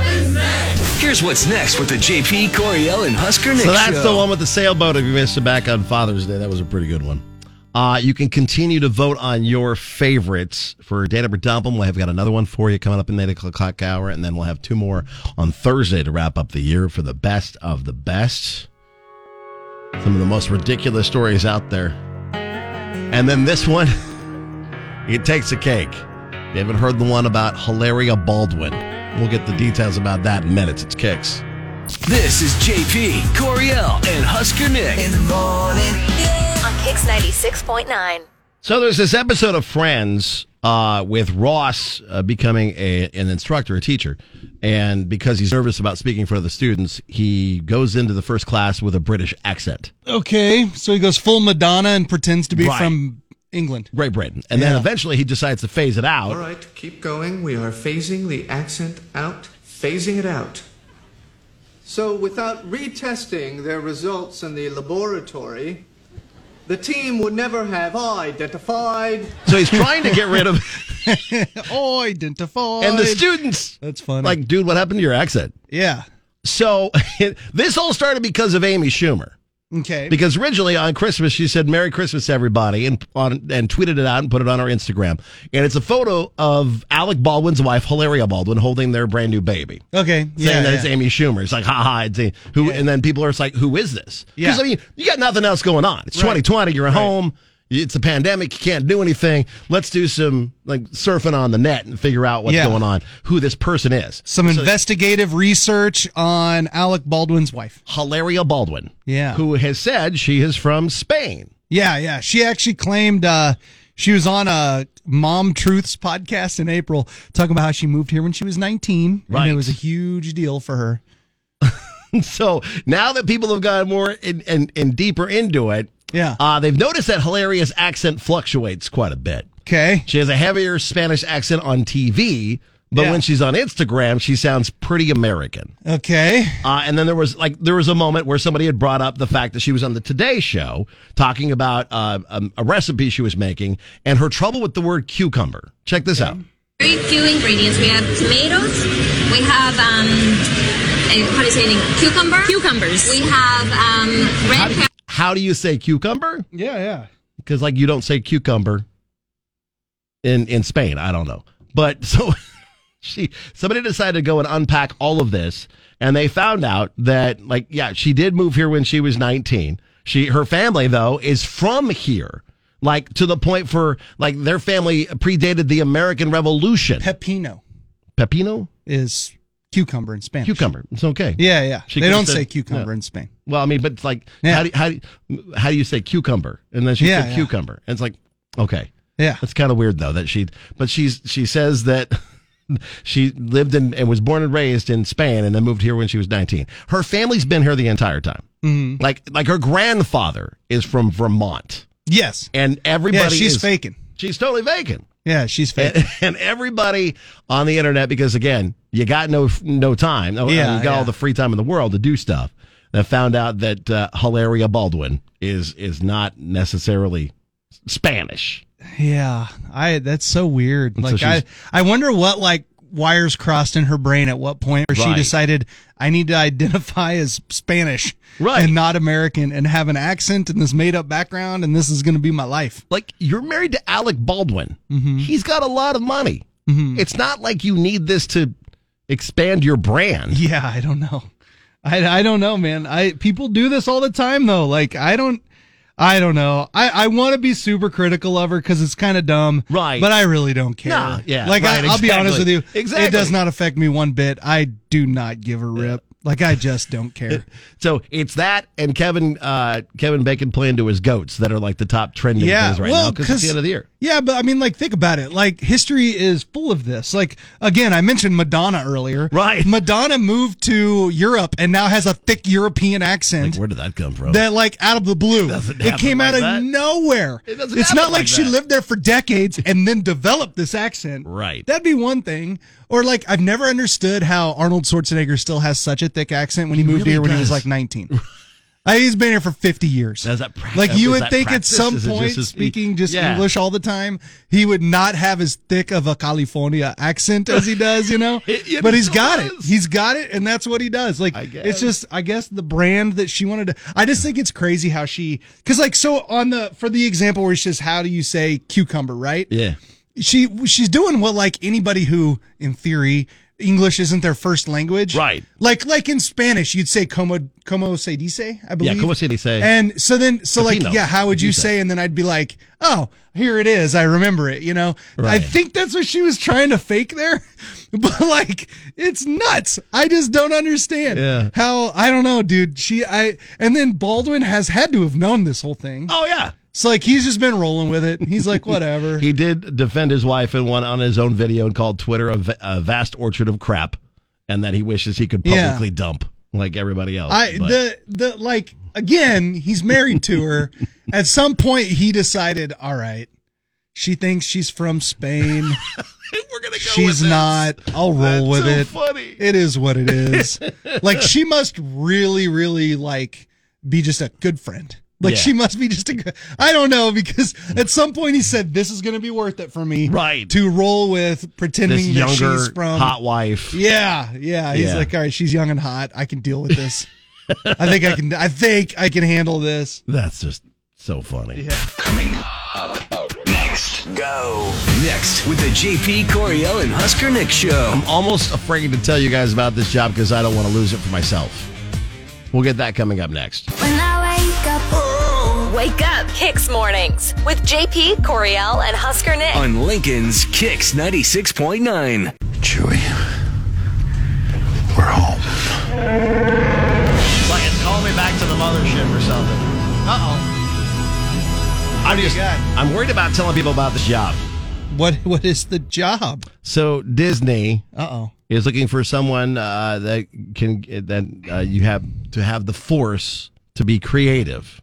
Here's what's next with the J P, Coriel, and Husker Nick So that's show. the one with the sailboat. If you missed it back on Father's Day, that was a pretty good one. Uh, you can continue to vote on your favorites for Date 'Em or Dump 'Em. We've got another one for you coming up in the eight o'clock hour, and then we'll have two more on Thursday to wrap up the year for the best of the best. Some of the most ridiculous stories out there. And then this one, it takes a cake. You haven't heard the one about Hilaria Baldwin. We'll get the details about that in minutes. It's Kicks. This is J P, Coriel, and Husker Nick. In the morning. On Kicks ninety-six point nine. So there's this episode of Friends uh, with Ross uh, becoming a, an instructor, a teacher. And because he's nervous about speaking for the students, he goes into the first class with a British accent. Okay, so he goes full Madonna and pretends to be Right. from England. Great Britain. And then Yeah. eventually he decides to phase it out. All right, keep going. We are phasing the accent out, phasing it out. So without retesting their results in the laboratory, the team would never have identified. So he's trying to get rid of... oh, identified. And the students... That's funny. Like, dude, what happened to your accent? Yeah. So this all started because of Amy Schumer. Okay. Because originally on Christmas, she said, Merry Christmas, everybody, and on and tweeted it out and put it on her Instagram. And it's a photo of Alec Baldwin's wife, Hilaria Baldwin, holding their brand new baby. Okay. Saying Yeah, that yeah. it's Amy Schumer. It's like, ha ha. It's a, who, Yeah. And then people are just like, who is this? Because, Yeah. I mean, you got nothing else going on. It's Right. twenty twenty. You're at Right. home. It's a pandemic. You can't do anything. Let's do some like surfing on the net and figure out what's Yeah. going on, who this person is. Some So- investigative research on Alec Baldwin's wife. Hilaria Baldwin. Yeah. Who has said she is from Spain. Yeah, yeah. She actually claimed uh, she was on a Mom Truths podcast in April talking about how she moved here when she was nineteen. Right. And it was a huge deal for her. So now that people have gone more in, in, in deeper into it, Yeah. uh, they've noticed that Hilaria's accent fluctuates quite a bit. Okay. She has a heavier Spanish accent on T V, but Yeah. when she's on Instagram, she sounds pretty American. Okay. Uh, and then there was like there was a moment where somebody had brought up the fact that she was on the Today Show talking about uh, um, a recipe she was making and her trouble with the word cucumber. Check this out. Very few ingredients. We have tomatoes. We have um, uh, how do you say it? in- Cucumber. Cucumbers. We have um, red pepper. How do you say cucumber? Yeah, yeah. Because like you don't say cucumber in in Spain. I don't know, but so she somebody decided to go and unpack all of this, and they found out that like yeah, she did move here when she was nineteen. She her family though is from here, like to the point for like their family predated the American Revolution. Pepino Pepino is cucumber in Spanish. Cucumber. It's okay. Yeah, yeah. She They could've don't said- say cucumber yeah. in Spain. Well, I mean, but it's like Yeah. how do how do you, how do you say cucumber? And then she Yeah, said yeah. cucumber, and it's like okay. Yeah. That's kind of weird though that she but she's she says that she lived in and was born and raised in Spain and then moved here when she was nineteen. Her family's been here the entire time. Mm-hmm. Like like her grandfather is from Vermont. Yes. And everybody Yeah, she's is, faking. She's totally faking. Yeah, she's faking. And, and everybody on the internet, because again, you got no no time. No, Yeah, you got yeah. all the free time in the world to do stuff. That found out that uh, Hilaria Baldwin is is not necessarily Spanish. Yeah, I. That's so weird. And so Like I, she's- I wonder what like wires crossed in her brain at what point where she Right. decided I need to identify as Spanish, Right. and not American, and have an accent and this made up background, and this is going to be my life. Like you're married to Alec Baldwin. Mm-hmm. He's got a lot of money. It's not like you need this to expand your brand. Yeah, I don't know. I, I don't know, man. I people do this all the time though. Like I don't. I don't know. I, I want to be super critical of her because it's kind of dumb. Right. But I really don't care. Nah, yeah, Like, right, I, I'll be honest with you. exactly. Exactly. It does not affect me one bit. I do not give a rip. Like, I just don't care. So it's that and Kevin uh, Kevin Bacon playing to his goats that are like the top trending Yeah, things right well, now because it's the end of the year. Yeah, but I mean, like, think about it. Like, history is full of this. Like, again, I mentioned Madonna earlier. Right. Madonna moved to Europe and now has a thick European accent. Like, where did that come from? That, like, out of the blue. Doesn't It happen came like out of that. nowhere. It doesn't It's happen not like, like she that. lived there for decades and then developed this accent. Right. That'd be one thing. Or, like, I've never understood how Arnold Schwarzenegger still has such a thick accent when he, moved really here when he was, does. like, nineteen. I, he's been here for fifty years. Is that pra- like you is would that think practice? at some Is it point, just his- speaking just Yeah. English all the time, he would not have as thick of a California accent as he does, you know? Yeah, but he he's still got does. it. He's got it, and that's what he does. Like, guess. it's just, I guess, the brand that she wanted to. I just think it's crazy how she, because, like, so on the, for the example where she says, how do you say cucumber, right? Yeah. She She's doing what, like, anybody who, in theory, English isn't their first language. Right. Like like in Spanish, you'd say como como se dice, I believe. Yeah, como se dice. And so then so like Latino. yeah, how would you Dice. say? And then I'd be like, "Oh, here it is. I remember it," you know? I Right. think that's what she was trying to fake there. But like it's nuts. I just don't understand. Yeah. How I don't know, dude. She I and then Baldwin has had to have known this whole thing. Oh yeah. So like he's just been rolling with it. He's like, whatever. He did defend his wife in one on his own video and called Twitter a, va- a vast orchard of crap, and that he wishes he could Yeah. publicly dump like everybody else. I But- the the like again, he's married to her. At some point he decided, all right, she thinks she's from Spain. We're gonna go She's with this. not. I'll roll with so it. funny. It is what it is. Like she must really, really like be just a good friend. Like Yeah. she must be just a good. I don't know because at some point he said this is going to be worth it for me, Right. To roll with pretending This that younger she's from hot wife. Yeah, yeah. He's Yeah. like, all right, she's young and hot. I can deal with this. I think I can. I think I can handle this. That's just so funny. Coming up next. Go. Next with the J P Coriel and Husker Nick show. I'm almost afraid to tell you guys about this job because I don't want to lose it for myself. We'll get that coming up next. When I wake up, wake up, Kicks Mornings with J P, Coriel, and Husker Nick. On Lincoln's Kicks ninety-six point nine. Chewie, we're home. It's like it's calling me back to the mothership or something. Uh I'm just, I'm worried about telling people about this job. oh. What What is the job? So Disney Uh oh. is looking for someone uh, that can that uh, you have to have the force to be creative.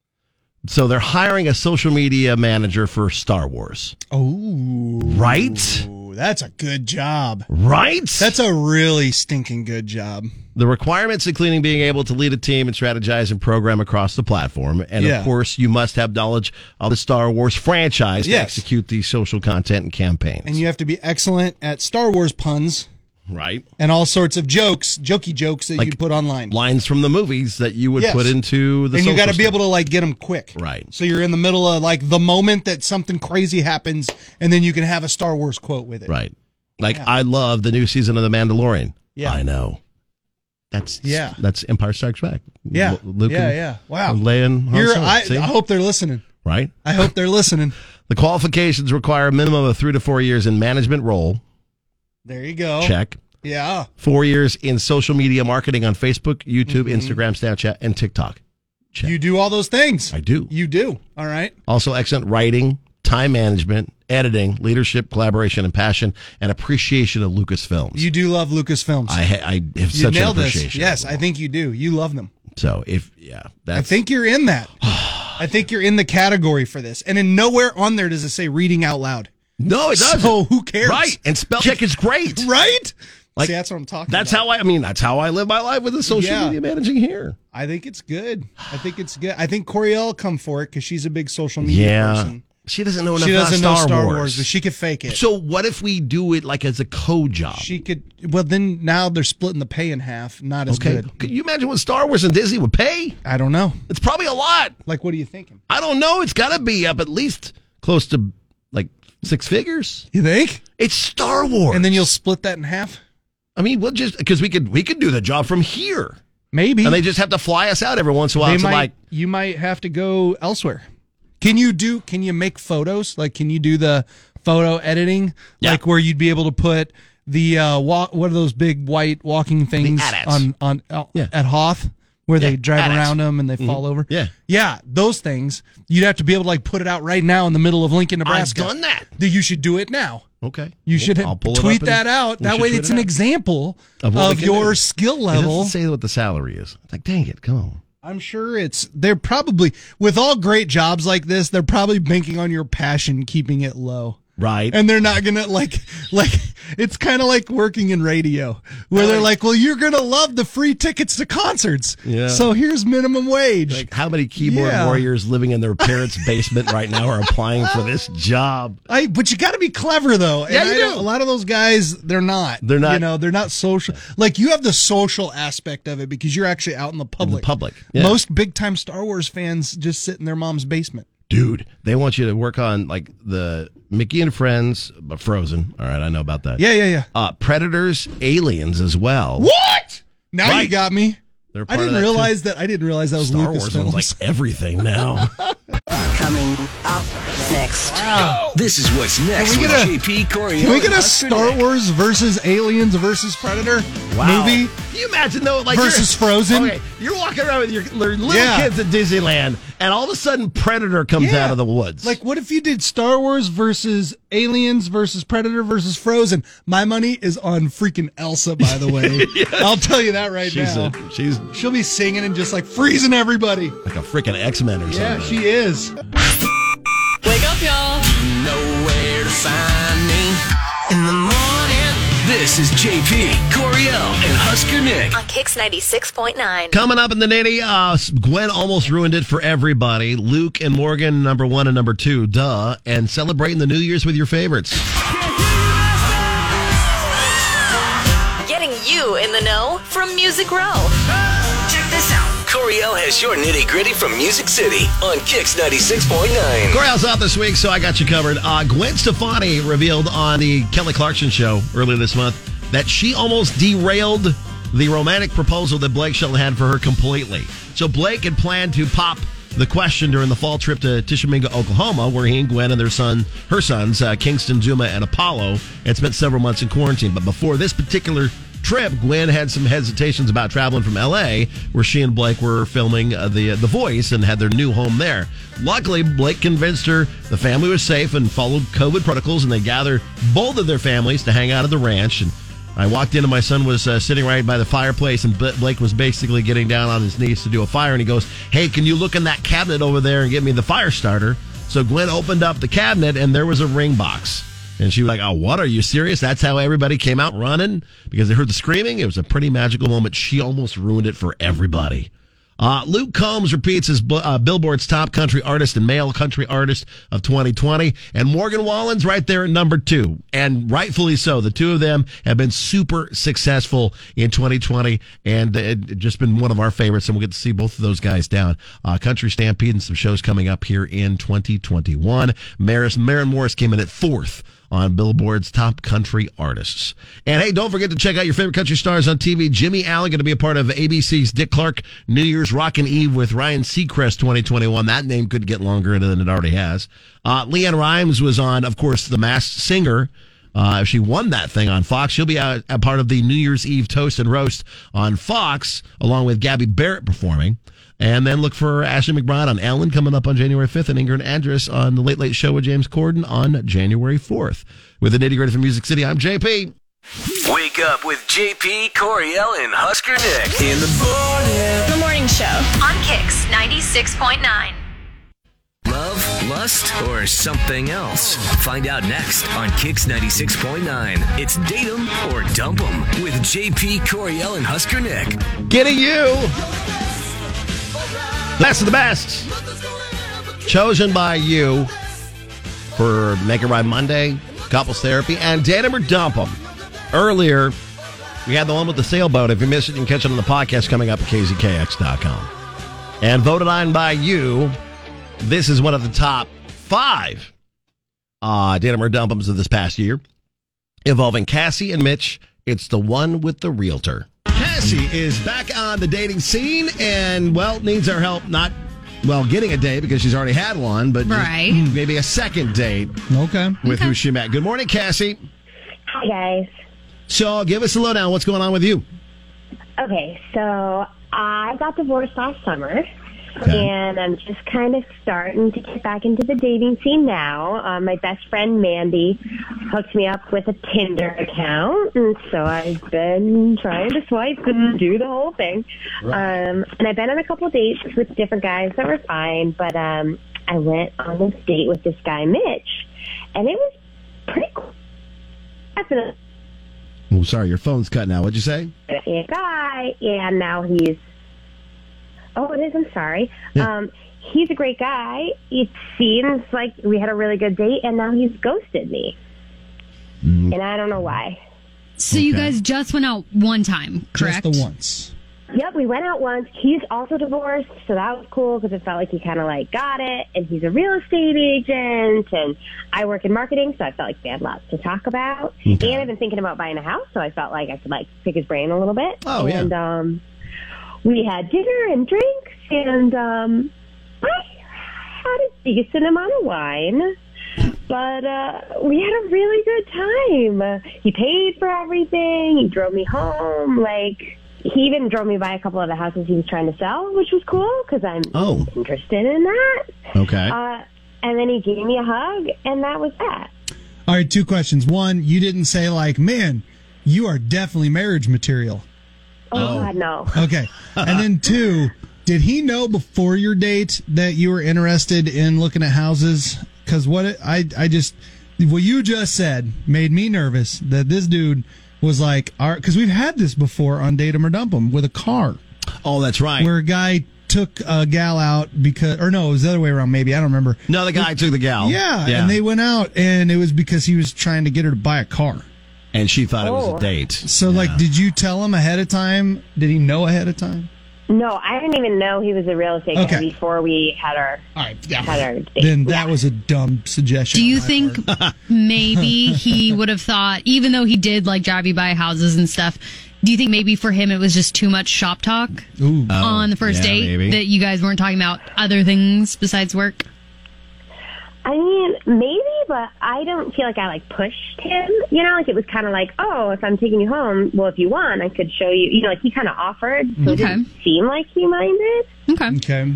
So they're hiring a social media manager for Star Wars. Oh, Right? that's a good job. Right? That's a really stinking good job. The requirements including being able to lead a team and strategize and program across the platform. And Yeah. of course, you must have knowledge of the Star Wars franchise to Yes. execute these social content and campaigns. And you have to be excellent at Star Wars puns right? and all sorts of jokes, jokey jokes that Like you put online. Lines from the movies that you would Yes. put into the and you social got to be stuff. able to like get them quick. Right. So you're in the middle of like the moment that something crazy happens, and then you can have a Star Wars quote with it. Right. Like, I love the new season of The Mandalorian. Yeah. I know. That's Yeah. That's Empire Strikes Back. Yeah. L- Luke yeah. and- Yeah. Wow. and Leia and Han You're, Solo. I, See? I hope they're listening. Right? I hope they're listening. The qualifications require a minimum of three to four years in management role. There you go. Check. Yeah. Four years in social media marketing on Facebook, YouTube, Mhm. Instagram, Snapchat, and TikTok. Check. You do all those things. I do. You do. All right. Also, excellent writing, time management, editing, leadership, collaboration, and passion, and appreciation of Lucasfilms. You do love Lucasfilms. I, ha- I have you such an nailed this. appreciation. Yes, I think you do. You love them. So if yeah, that's I think you're in that. I think you're in the category for this. And in nowhere on there does it say reading out loud. no, it doesn't. So who cares? Right, and spell check is great. Right? Like, See, that's what I'm talking That's about. how I, I mean. That's how I live my life with the social Yeah. media managing here. I think it's good. I think it's good. I think Coriel will come for it because she's a big social media Yeah, person. she doesn't know enough She doesn't about know Star, Star Wars. Wars, but she could fake it. So what if we do it like as a co-job? She could. Well, then now they're splitting the pay in half. Not as okay, good. could you imagine what Star Wars and Disney would pay? I don't know. It's probably a lot. Like, what are you thinking? I don't know. It's got to be up at least close to like six figures. You think? It's Star Wars, And then you'll split that in half? I mean, we'll just because we could we could do the job from here, Maybe. and they just have to fly us out every once in a while. They to might, like, you might have to go elsewhere. Can you do? Can you make photos? Like, can you do the photo editing? Yeah. Like where you'd be able to put the uh, walk. What are those big white walking things A T A Ts. on on uh, Yeah. at Hoth where Yeah, they drive A T A Ts. around them and they Mhm. fall over? Yeah. yeah, those things. You'd have to be able to like put it out right now in the middle of Lincoln, Nebraska. I've done that. That you should do it now. Okay, You should I'll pull it tweet up and that out. we That should way, tweet it's it an out. example Of of, what we can your do. skill It level. doesn't say what the salary is. It's like, dang it, come on. I'm sure it's they're probably with all great jobs like this, they're probably banking on your passion, keeping it low. Right. And they're not going to, like, like it's kind of like working in radio, where they're like, well, you're going to love the free tickets to concerts. Yeah. So here's minimum wage. Like, how many keyboard Yeah. warriors living in their parents' basement right now are applying for this job? I, but you got to be clever, though. Yeah, And you I don't- do. A lot of those guys, they're not. They're not. You know, they're not social. Like, you have the social aspect of it because you're actually out in the public. public, yeah. Most big-time Star Wars fans just sit in their mom's basement. Dude, they want you to work on, like, the Mickey and Friends, but Frozen. All right, I know about that. Yeah, yeah, yeah. Uh, Predators, Aliens as well. What? Now Right. you got me. They're I part of didn't that, realize too. that. I didn't realize that was Star Lucas Wars films. owns, like, everything now. Coming up next. Wow. This is what's next Can we with get a- J P Coriel. Can we get and a Husker Star Nick. Wars versus Aliens versus Predator Wow. movie? Can you imagine, though, like Versus you're, Frozen? Okay, you're walking around with your little Yeah. kids at Disneyland, and all of a sudden Predator comes Yeah. out of the woods. Like, what if you did Star Wars versus Aliens versus Predator versus Frozen? My money is on freaking Elsa, by the way. I'll tell you that right she's now. a, she's She'll be singing and just like freezing everybody. like a freaking X-Men or Yeah, something. she is. Wake up, y'all. Nowhere to find me in the morning. This is J P Coriel and Husker Nick. On Kix ninety-six point nine. Coming up in the nitty, uh, Gwen almost ruined it for everybody. Luke and Morgan, number one and number two, duh. And celebrating the New Year's with your favorites. Getting you in the know from Music Row. Check this out. Coriel has your nitty gritty from Music City on Kix ninety-six point nine. Coriel's out this week, so I got you covered. Uh, Gwen Stefani revealed on the Kelly Clarkson show earlier this month that she almost derailed the romantic proposal that Blake Shelton had for her completely. So Blake had planned to pop the question during the fall trip to Tishomingo, Oklahoma, where he and Gwen and their son, her sons, uh, Kingston, Zuma, and Apollo, had spent several months in quarantine. But before this particular trip, Gwen had some hesitations about traveling from L A, where she and Blake were filming uh, the The Voice and had their new home there. Luckily, Blake convinced her the family was safe and followed COVID protocols, and they gathered both of their families to hang out at the ranch. And I walked in, and my son was uh, sitting right by the fireplace, and Blake was basically getting down on his knees to do a fire. And he goes, "Hey, can you look in that cabinet over there and get me the fire starter?" So Gwen opened up the cabinet, and there was a ring box. And she was like, "Oh, what? Are you serious?" That's how everybody came out running because they heard the screaming. It was a pretty magical moment. She almost ruined it for everybody. Uh, Luke Combs repeats as uh, Billboard's top country artist and male country artist of twenty twenty. And Morgan Wallen's right there at number two. And rightfully so. The two of them have been super successful in twenty twenty. And it just been one of our favorites. And we'll get to see both of those guys down. Uh, Country Stampede and some shows coming up here in twenty twenty-one. Maris, Maren Morris came in at fourth on Billboard's top country artists. And hey, don't forget to check out your favorite country stars on T V. Jimmy Allen going to be a part of A B C's Dick Clark New Year's Rockin' Eve with Ryan Seacrest twenty twenty-one. That name could get longer than it already has. Uh, Leanne Rimes was on, of course, The Masked Singer. Uh, if she won that thing on Fox, she'll be a, a part of the New Year's Eve Toast and Roast on Fox, along with Gabby Barrett performing. And then look for Ashley McBride on Ellen coming up on January fifth, and Ingrid Andress on The Late Late Show with James Corden on January fourth. With the nitty gritty from Music City, I'm J P. Wake up with J P Coriel and Husker Nick in the morning. The morning show on Kix ninety-six point nine. Love, lust, or something else? Find out next on Kix ninety-six point nine. It's Date 'em or Dump 'em with J P Coriel and Husker Nick. Getting you best of the best. Chosen by you for Make It Right Monday, Couples Therapy, and Date 'em or Dump 'em. Earlier, we had the one with the sailboat. If you missed it, you can catch it on the podcast coming up at K Z K X dot com. And voted on by you, this is one of the top five uh, Date 'em or Dump 'ems of this past year, involving Cassie and Mitch. It's the one with the realtor. Cassie is back on the dating scene and, well, needs our help, not, well, getting a date because she's already had one, but right. maybe a second date Okay. with Okay. who she met. Good morning, Cassie. Hi, guys. So give us a lowdown. What's going on with you? Okay, so I got divorced last summer, Okay. and I'm just kind of starting to get back into the dating scene now. Um, my best friend, Mandy, hooked me up with a Tinder account, and so I've been trying to swipe and do the whole thing. Right. Um, and I've been on a couple dates with different guys that were fine, but um, I went on this date with this guy, Mitch, and it was pretty cool. Definitely Oh, sorry, your phone's cutting out. What'd you say? a guy, and now he's. Oh, it is. I'm sorry. Yeah. Um, he's a great guy. It seems like we had a really good date, and now he's ghosted me, Mm. and I don't know why. So you guys just went out one time, correct? Just the once. Yep, we went out once. He's also divorced, so that was cool because it felt like he kind of like got it. And he's a real estate agent, and I work in marketing, so I felt like we had lots to talk about. Okay. And I've been thinking about buying a house, so I felt like I could like pick his brain a little bit. Oh, yeah. And um, we had dinner and drinks, and um, I had a decent amount of wine. But uh, we had a really good time. Uh, he paid for everything. He drove me home. Like, he even drove me by a couple of the houses he was trying to sell, which was cool because I'm Oh. interested in that. Okay. Uh, and then he gave me a hug, and that was that. All right, two questions. One, you didn't say, like, man, you are definitely marriage material. Oh, God, no. Okay. And then two, did he know before your date that you were interested in looking at houses? Because what it, I I just what you just said made me nervous that this dude was like, because we've had this before on Date 'Em or Dump 'Em with a car. Oh, that's right. Where a guy took a gal out because, or no, it was the other way around. Maybe I don't remember. No, the guy took the gal. Yeah, Yeah. and they went out, and it was because he was trying to get her to buy a car. And she thought it was Oh. a date. So, like, did you tell him ahead of time? Did he know ahead of time? No, I didn't even know he was a real estate Okay. guy before we had our, had our date. Then that was a dumb suggestion. Do you on my think part. maybe he would have thought, even though he did like drive you by houses and stuff, do you think maybe for him it was just too much shop talk Ooh. on the first yeah, date maybe. that you guys weren't talking about other things besides work? I mean, maybe, but I don't feel like I like pushed him. You know, like it was kind of like, oh, if I'm taking you home, well, if you want, I could show you. You know, like he kind of offered, so it Okay. didn't seem like he minded. Okay, Okay.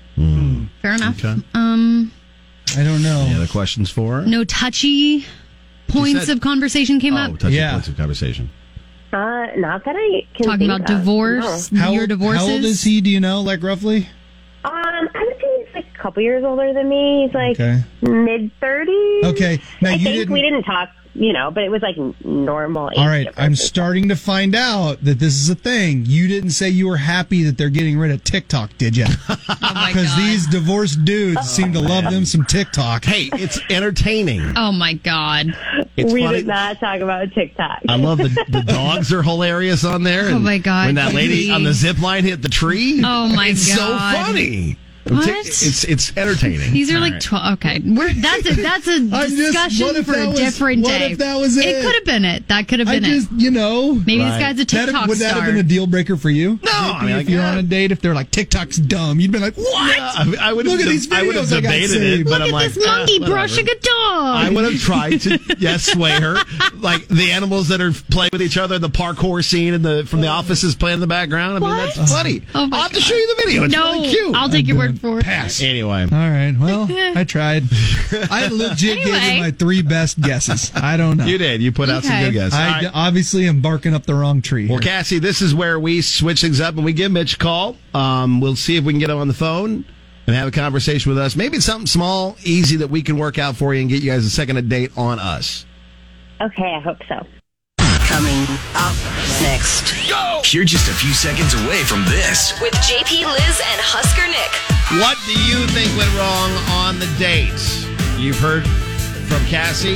fair enough. Okay. Um, I don't know. Any other questions for her? no touchy points said- of conversation came Oh, up. touchy Yeah. points of conversation. Uh, not that I can Talking think about of, divorce, How, your divorces. how old is he? Do you know, like, roughly? no. Um, I would say he's like a couple years older than me. He's like Okay. mid thirties. Okay. Now, I you think didn't... we didn't talk, you know, but it was like normal. Age All right, I'm differences. starting to find out that this is a thing. You didn't say you were happy that they're getting rid of TikTok, did you? Oh my Because God. these divorced dudes seem to love them some TikTok. Hey, it's entertaining. Oh my God. It's we funny. did not talk about TikTok. I love the the dogs are hilarious on there. Oh, and my God, When that lady please. on the zip line hit the tree. Oh, my it's God. so funny. What? It's it's entertaining. These are All like right. twelve. Okay, We're, that's a that's a just- discussion what if for that a was- different what day. if that was it? could have been it. That could have I been just, it. you know. Maybe Right. this guy's a That- TikTok would that star. have been a deal breaker for you? No, I mean, if like, you're yeah. on a date, if they're like, TikTok's dumb, you'd be like, what? I, I would Look have at these I would have videos I got debated saved. it, but Look I'm at like, this monkey eh, whatever. brushing a dog. I would have tried to yes sway her, like the animals that are playing with each other, the parkour scene and the from the office is playing in the background. I mean, What? that's funny. Oh my I'll have to God. show you the video. It's no, really cute. I'll take your word for it. Pass. Anyway, All right. Well, I tried. I legit gave Anyway. you my three best guesses. I don't know. you did. You put out some Okay. good guesses. All I right. d- obviously am barking up the wrong tree. Well, here. Cassie, this is where we switch things up and we give Mitch a call. Um, we'll see if we can get him on the phone and have a conversation with us. Maybe it's something small, easy that we can work out for you and get you guys a second date on us. Okay, I hope so. Coming up next. Go! You're just a few seconds away from this. With J P, Liz, and Husker Nick. What do you think went wrong on the date? You've heard from Cassie.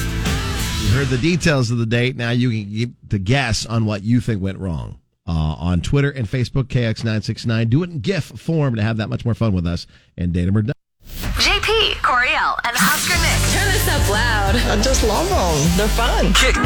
You heard the details of the date. Now you can get the guess on what you think went wrong. Uh, on Twitter and Facebook, K X nine six nine. Do it in GIF form to have that much more fun with us. And Date 'Em or Dump 'Em. J P, Coriel, and Husker Nick. Turn this up loud. I just love them. They're fun. Kick.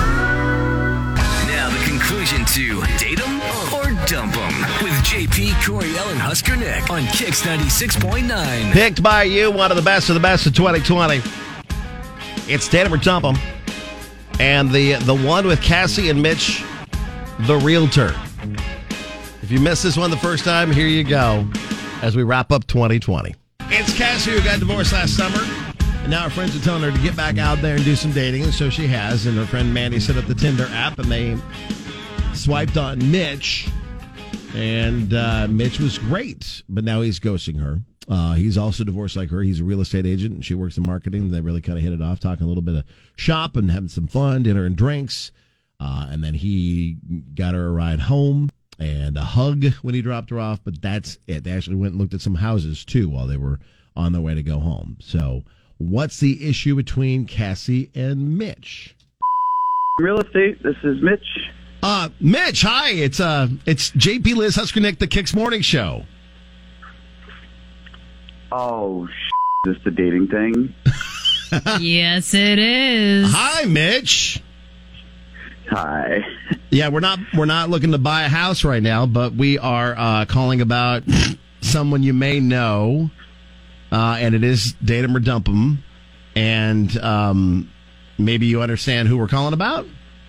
Now the conclusion to Date 'Em or Dump 'Em with J P, Coriel, and Husker Nick on Kix ninety-six point nine. Picked by you, one of the best of the best of twenty twenty. It's Date 'Em or Dump 'Em. And the, the one with Cassie and Mitch, the realtor. If you missed this one the first time, here you go as we wrap up twenty twenty. It's Cassie who got divorced last summer. And now her friends are telling her to get back out there and do some dating. And so she has. And her friend Mandy set up the Tinder app and they swiped on Mitch. And uh, Mitch was great. But now he's ghosting her. Uh, he's also divorced like her. He's a real estate agent, and she works in marketing. They really kind of hit it off, talking a little bit of shop and having some fun, dinner and drinks. Uh, and then he got her a ride home and a hug when he dropped her off. But that's it. They actually went and looked at some houses, too, while they were on their way to go home. So what's the issue between Cassie and Mitch? Real estate, this is Mitch. Uh, Mitch, hi. It's uh, it's J P, Liz Huskernick, the Kicks Morning Show. Oh, sh- is this the dating thing? Yes, it is. Hi, Mitch. Hi. Yeah, we're not we're not looking to buy a house right now, but we are uh, calling about someone you may know, uh, and it is Date 'em or Dump 'em, and um, maybe you understand who we're calling about.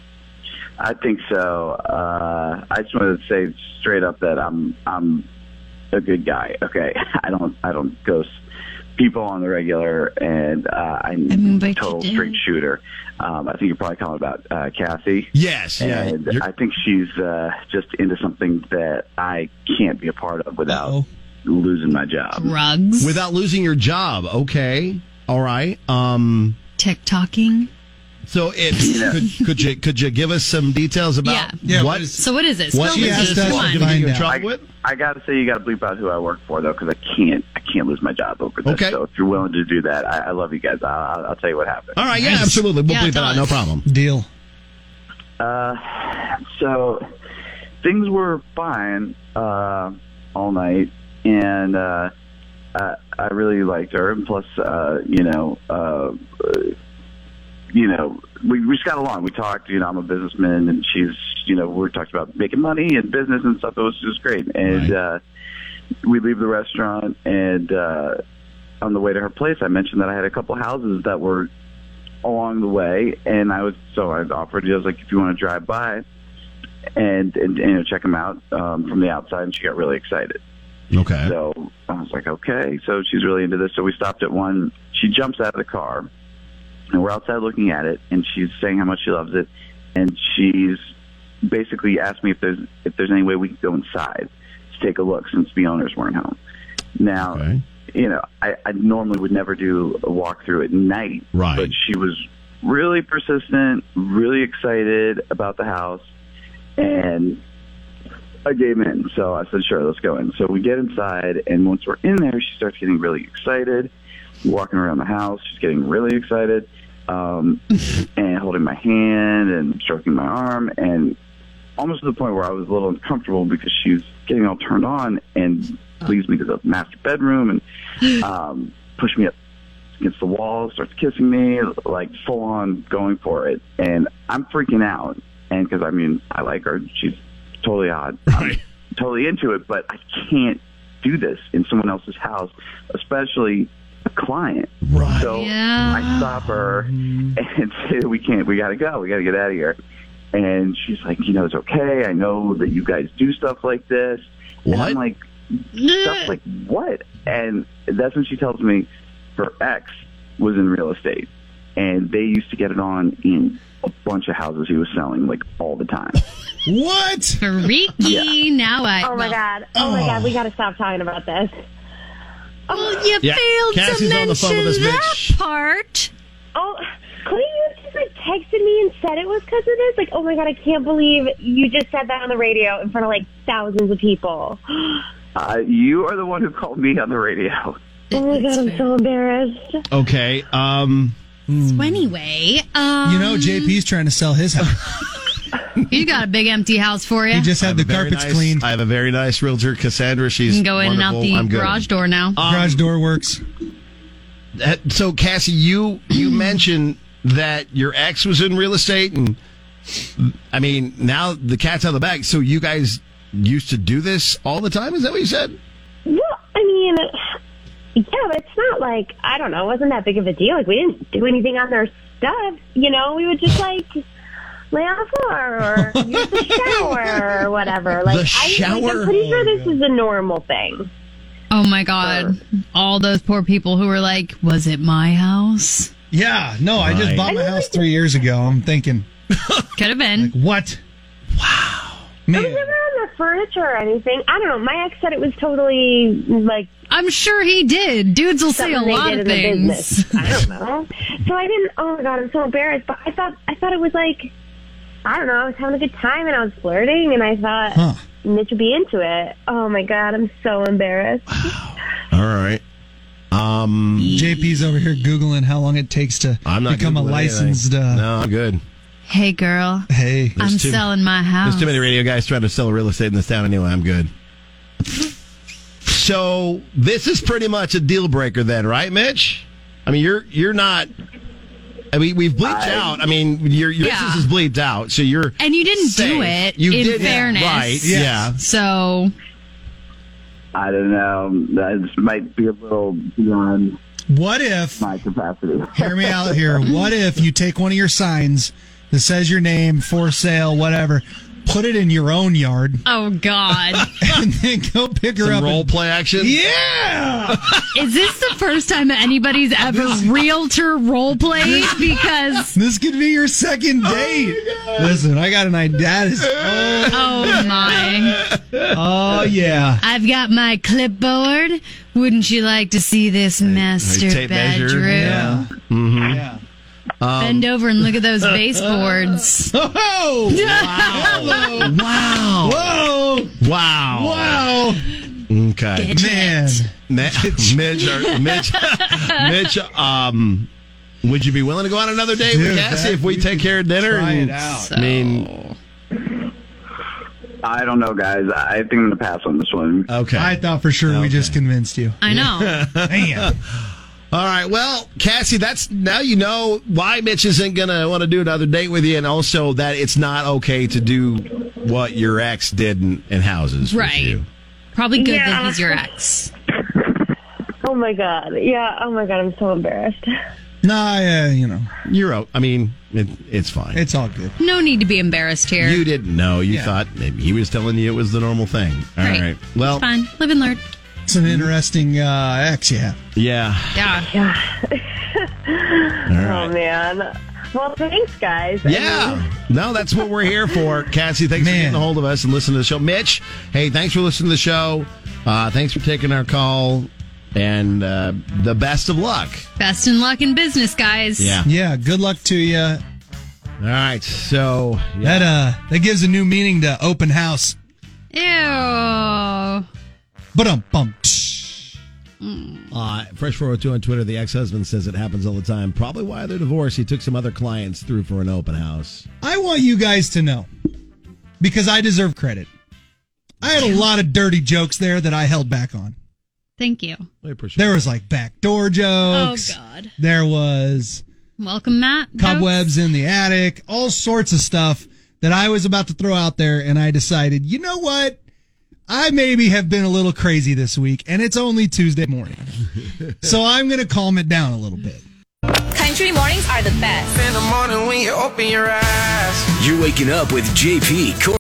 I think so. Uh, I just wanted to say straight up that I'm I'm a good guy. Okay, I don't I don't ghost people on the regular, and uh, I'm I mean, a total straight shooter. Um, I think you're probably calling about uh, Cassie. Yes, yeah. And You're- I think she's uh, just into something that I can't be a part of without Uh-oh. losing my job. Drugs. Without losing your job. Okay. All right. Um, TikToking. so if could, could you could you give us some details about Yeah. Yeah, what? what is- So what is it? What Spill the is tea. this? Come What on. did we get you in Find trouble with? I got to say, you got to bleep out who I work for, though, because I can't, I can't lose my job over this. Okay. So if you're willing to do that, I, I love you guys. I'll, I'll, I'll tell you what happened. All right. Yeah, Nice. absolutely. We'll Yeah, bleep that tell out. No us. problem. Deal. Uh, so things were fine uh, all night, and uh, I, I really liked her. And plus, uh, you know, uh, you know, we, we just got along. We talked. You know, I'm a businessman, and she's, you know, we talked about making money and business and stuff. It was just great. And Right. uh, we leave the restaurant, and uh, on the way to her place, I mentioned that I had a couple houses that were along the way, and I was so I offered. I was like, if you want to drive by and and, and you know, check them out um, from the outside, and she got really excited. Okay. So I was like, okay. So she's really into this. So we stopped at one. She jumps out of the car, and we're outside looking at it, and she's saying how much she loves it, and she's basically asked me if there's if there's any way we could go inside to take a look since the owners weren't home. Now, Okay. you know, I, I normally would never do a walkthrough at night, Right. but she was really persistent, really excited about the house, and I gave in. So I said, sure, let's go in. So we get inside, and once we're in there, she starts getting really excited, walking around the house. She's getting really excited, um, and holding my hand and stroking my arm, and almost to the point where I was a little uncomfortable because she was getting all turned on and leads me to the master bedroom and um, pushed me up against the wall, starts kissing me, like full on going for it. And I'm freaking out. And because, I mean, I like her. She's totally hot. I'm totally into it, but I can't do this in someone else's house, especially a client. Right. So Yeah. I stop her and say, we can't, we got to go. We got to get out of here. And she's like, you know, it's okay. I know that you guys do stuff like this. And What? I'm like, stuff like what? And that's when she tells me her ex was in real estate, and they used to get it on in a bunch of houses he was selling, like all the time. What? Freaky. Yeah. Now I. Oh my well, god. Oh, my god, we gotta stop talking about this. Well, you Yeah, failed Cassie's to on the phone with us, mention that bitch. part. Oh, couldn't you have just like texted me and said it was because of this? Like, oh my god, I can't believe you just said that on the radio in front of like thousands of people. Uh, you are the one who called me on the radio. Oh my god, I'm so embarrassed. Okay. Um. So anyway, um, You know, J P's trying to sell his house. you got a big empty house for you. He just I had have the a very carpets nice- cleaned. I have a very nice realtor, Cassandra. She's You can go in and out wonderful. the I'm good. garage door now. Um, Garage door works. Uh, So, Cassie, you you mentioned that your ex was in real estate, and I mean, now the cat's out of the bag. So, you guys used to do this all the time? Is that what you said? Well, I mean, yeah, but it's not like, I don't know, it wasn't that big of a deal. Like, we didn't do anything on their stuff. You know, we would just, like, lay on the floor or use the shower or whatever. Like, The I, shower? like, I'm pretty sure this is a normal thing. Oh my God. All those poor people who were like, was it my house? Yeah, no, I just Right. bought my house three years ago. I'm thinking, Could have been. like, what? It was Man. never on the furniture or anything. I don't know. My ex said it was totally, like, I'm sure he did. Dudes will say a something they lot did of in the things. business. I don't know. So I didn't. Oh my god, I'm so embarrassed. But I thought I thought it was like, I don't know. I was having a good time and I was flirting, and I thought Huh. Mitch would be into it. Oh my god, I'm so embarrassed. All right. Um, J P's over here Googling how long it takes to I'm not become a Googling licensed. anything. Uh, No, I'm good. Hey, girl. Hey. I'm There's too- selling my house. There's too many radio guys trying to sell real estate in this town anyway. I'm good. So this is pretty much a deal breaker then, right, Mitch? I mean, you're you're not. I mean, we've bleeped I- out. I mean, your your Yeah. business is bleeped out, so you're And you didn't safe. do it, You in did, fairness. right? Yeah. So, I don't know. That might be a little beyond What if, my capacity. hear me out here, what if you take one of your signs that says your name, for sale, whatever, put it in your own yard, oh God. and then go pick her Some up. role and- play action. Yeah! Is this the first time that anybody's ever realtor role played? Because, This could be your second date. Listen, I got an idea. That is, oh, oh my. oh, yeah. I've got my clipboard. Wouldn't you like to see this master tape measure. bedroom? Yeah. Mm-hmm. Yeah. Bend over and look at those baseboards. Oh! Wow! Whoa! Wow! Wow! Okay, Man. Ma- Mitch, or, Mitch, Mitch. Um, would you be willing to go on another date Dude, with Cassie that- if we you take care of dinner? try and- it out. I mean, I don't know, guys. I think I'm going to pass on this one. okay. I thought for sure we Okay. just convinced you. I know. Man. All right. Well, Cassie, that's now you know why Mitch isn't going to want to do another date with you, and also that it's not okay to do what your ex did in, in houses. with Right. you. Probably good Yeah. that he's your ex. Oh my god. Yeah. Oh my god, I'm so embarrassed. Nah, uh, you know, You're. o- I mean, it, it's fine. it's all good. No need to be embarrassed here. You didn't know. You Yeah. thought maybe he was telling you it was the normal thing. All right. Right. Well, It's fine. Live and learn. It's an interesting uh, ex you have. yeah. Yeah. Yeah. All right. Oh man. Well, thanks, guys. I Yeah. mean, No, that's what we're here for. Cassie, thanks for Man. getting a hold of us and listening to the show. Mitch, hey, thanks for listening to the show. Uh, thanks for taking our call. And uh, the best of luck. Best in luck in business, guys. Yeah. Yeah, good luck to you. All right. So, That uh, that gives a new meaning to open house. Ew. But um, bum. Uh, Fresh four oh two on Twitter, the ex-husband says it happens all the time. Probably why they're divorced. He took some other clients through for an open house. I want you guys to know, because I deserve credit. I had a lot of dirty jokes there that I held back on. Thank you. I appreciate There was like backdoor Oh, jokes. God. There was Welcome, Matt. cobwebs in the attic, all sorts of stuff that I was about to throw out there, and I decided, you know what? I maybe have been a little crazy this week, and it's only Tuesday morning. So I'm going to calm it down a little bit. Country mornings are the best. In the morning when you open your eyes. You're waking up with J P, Corey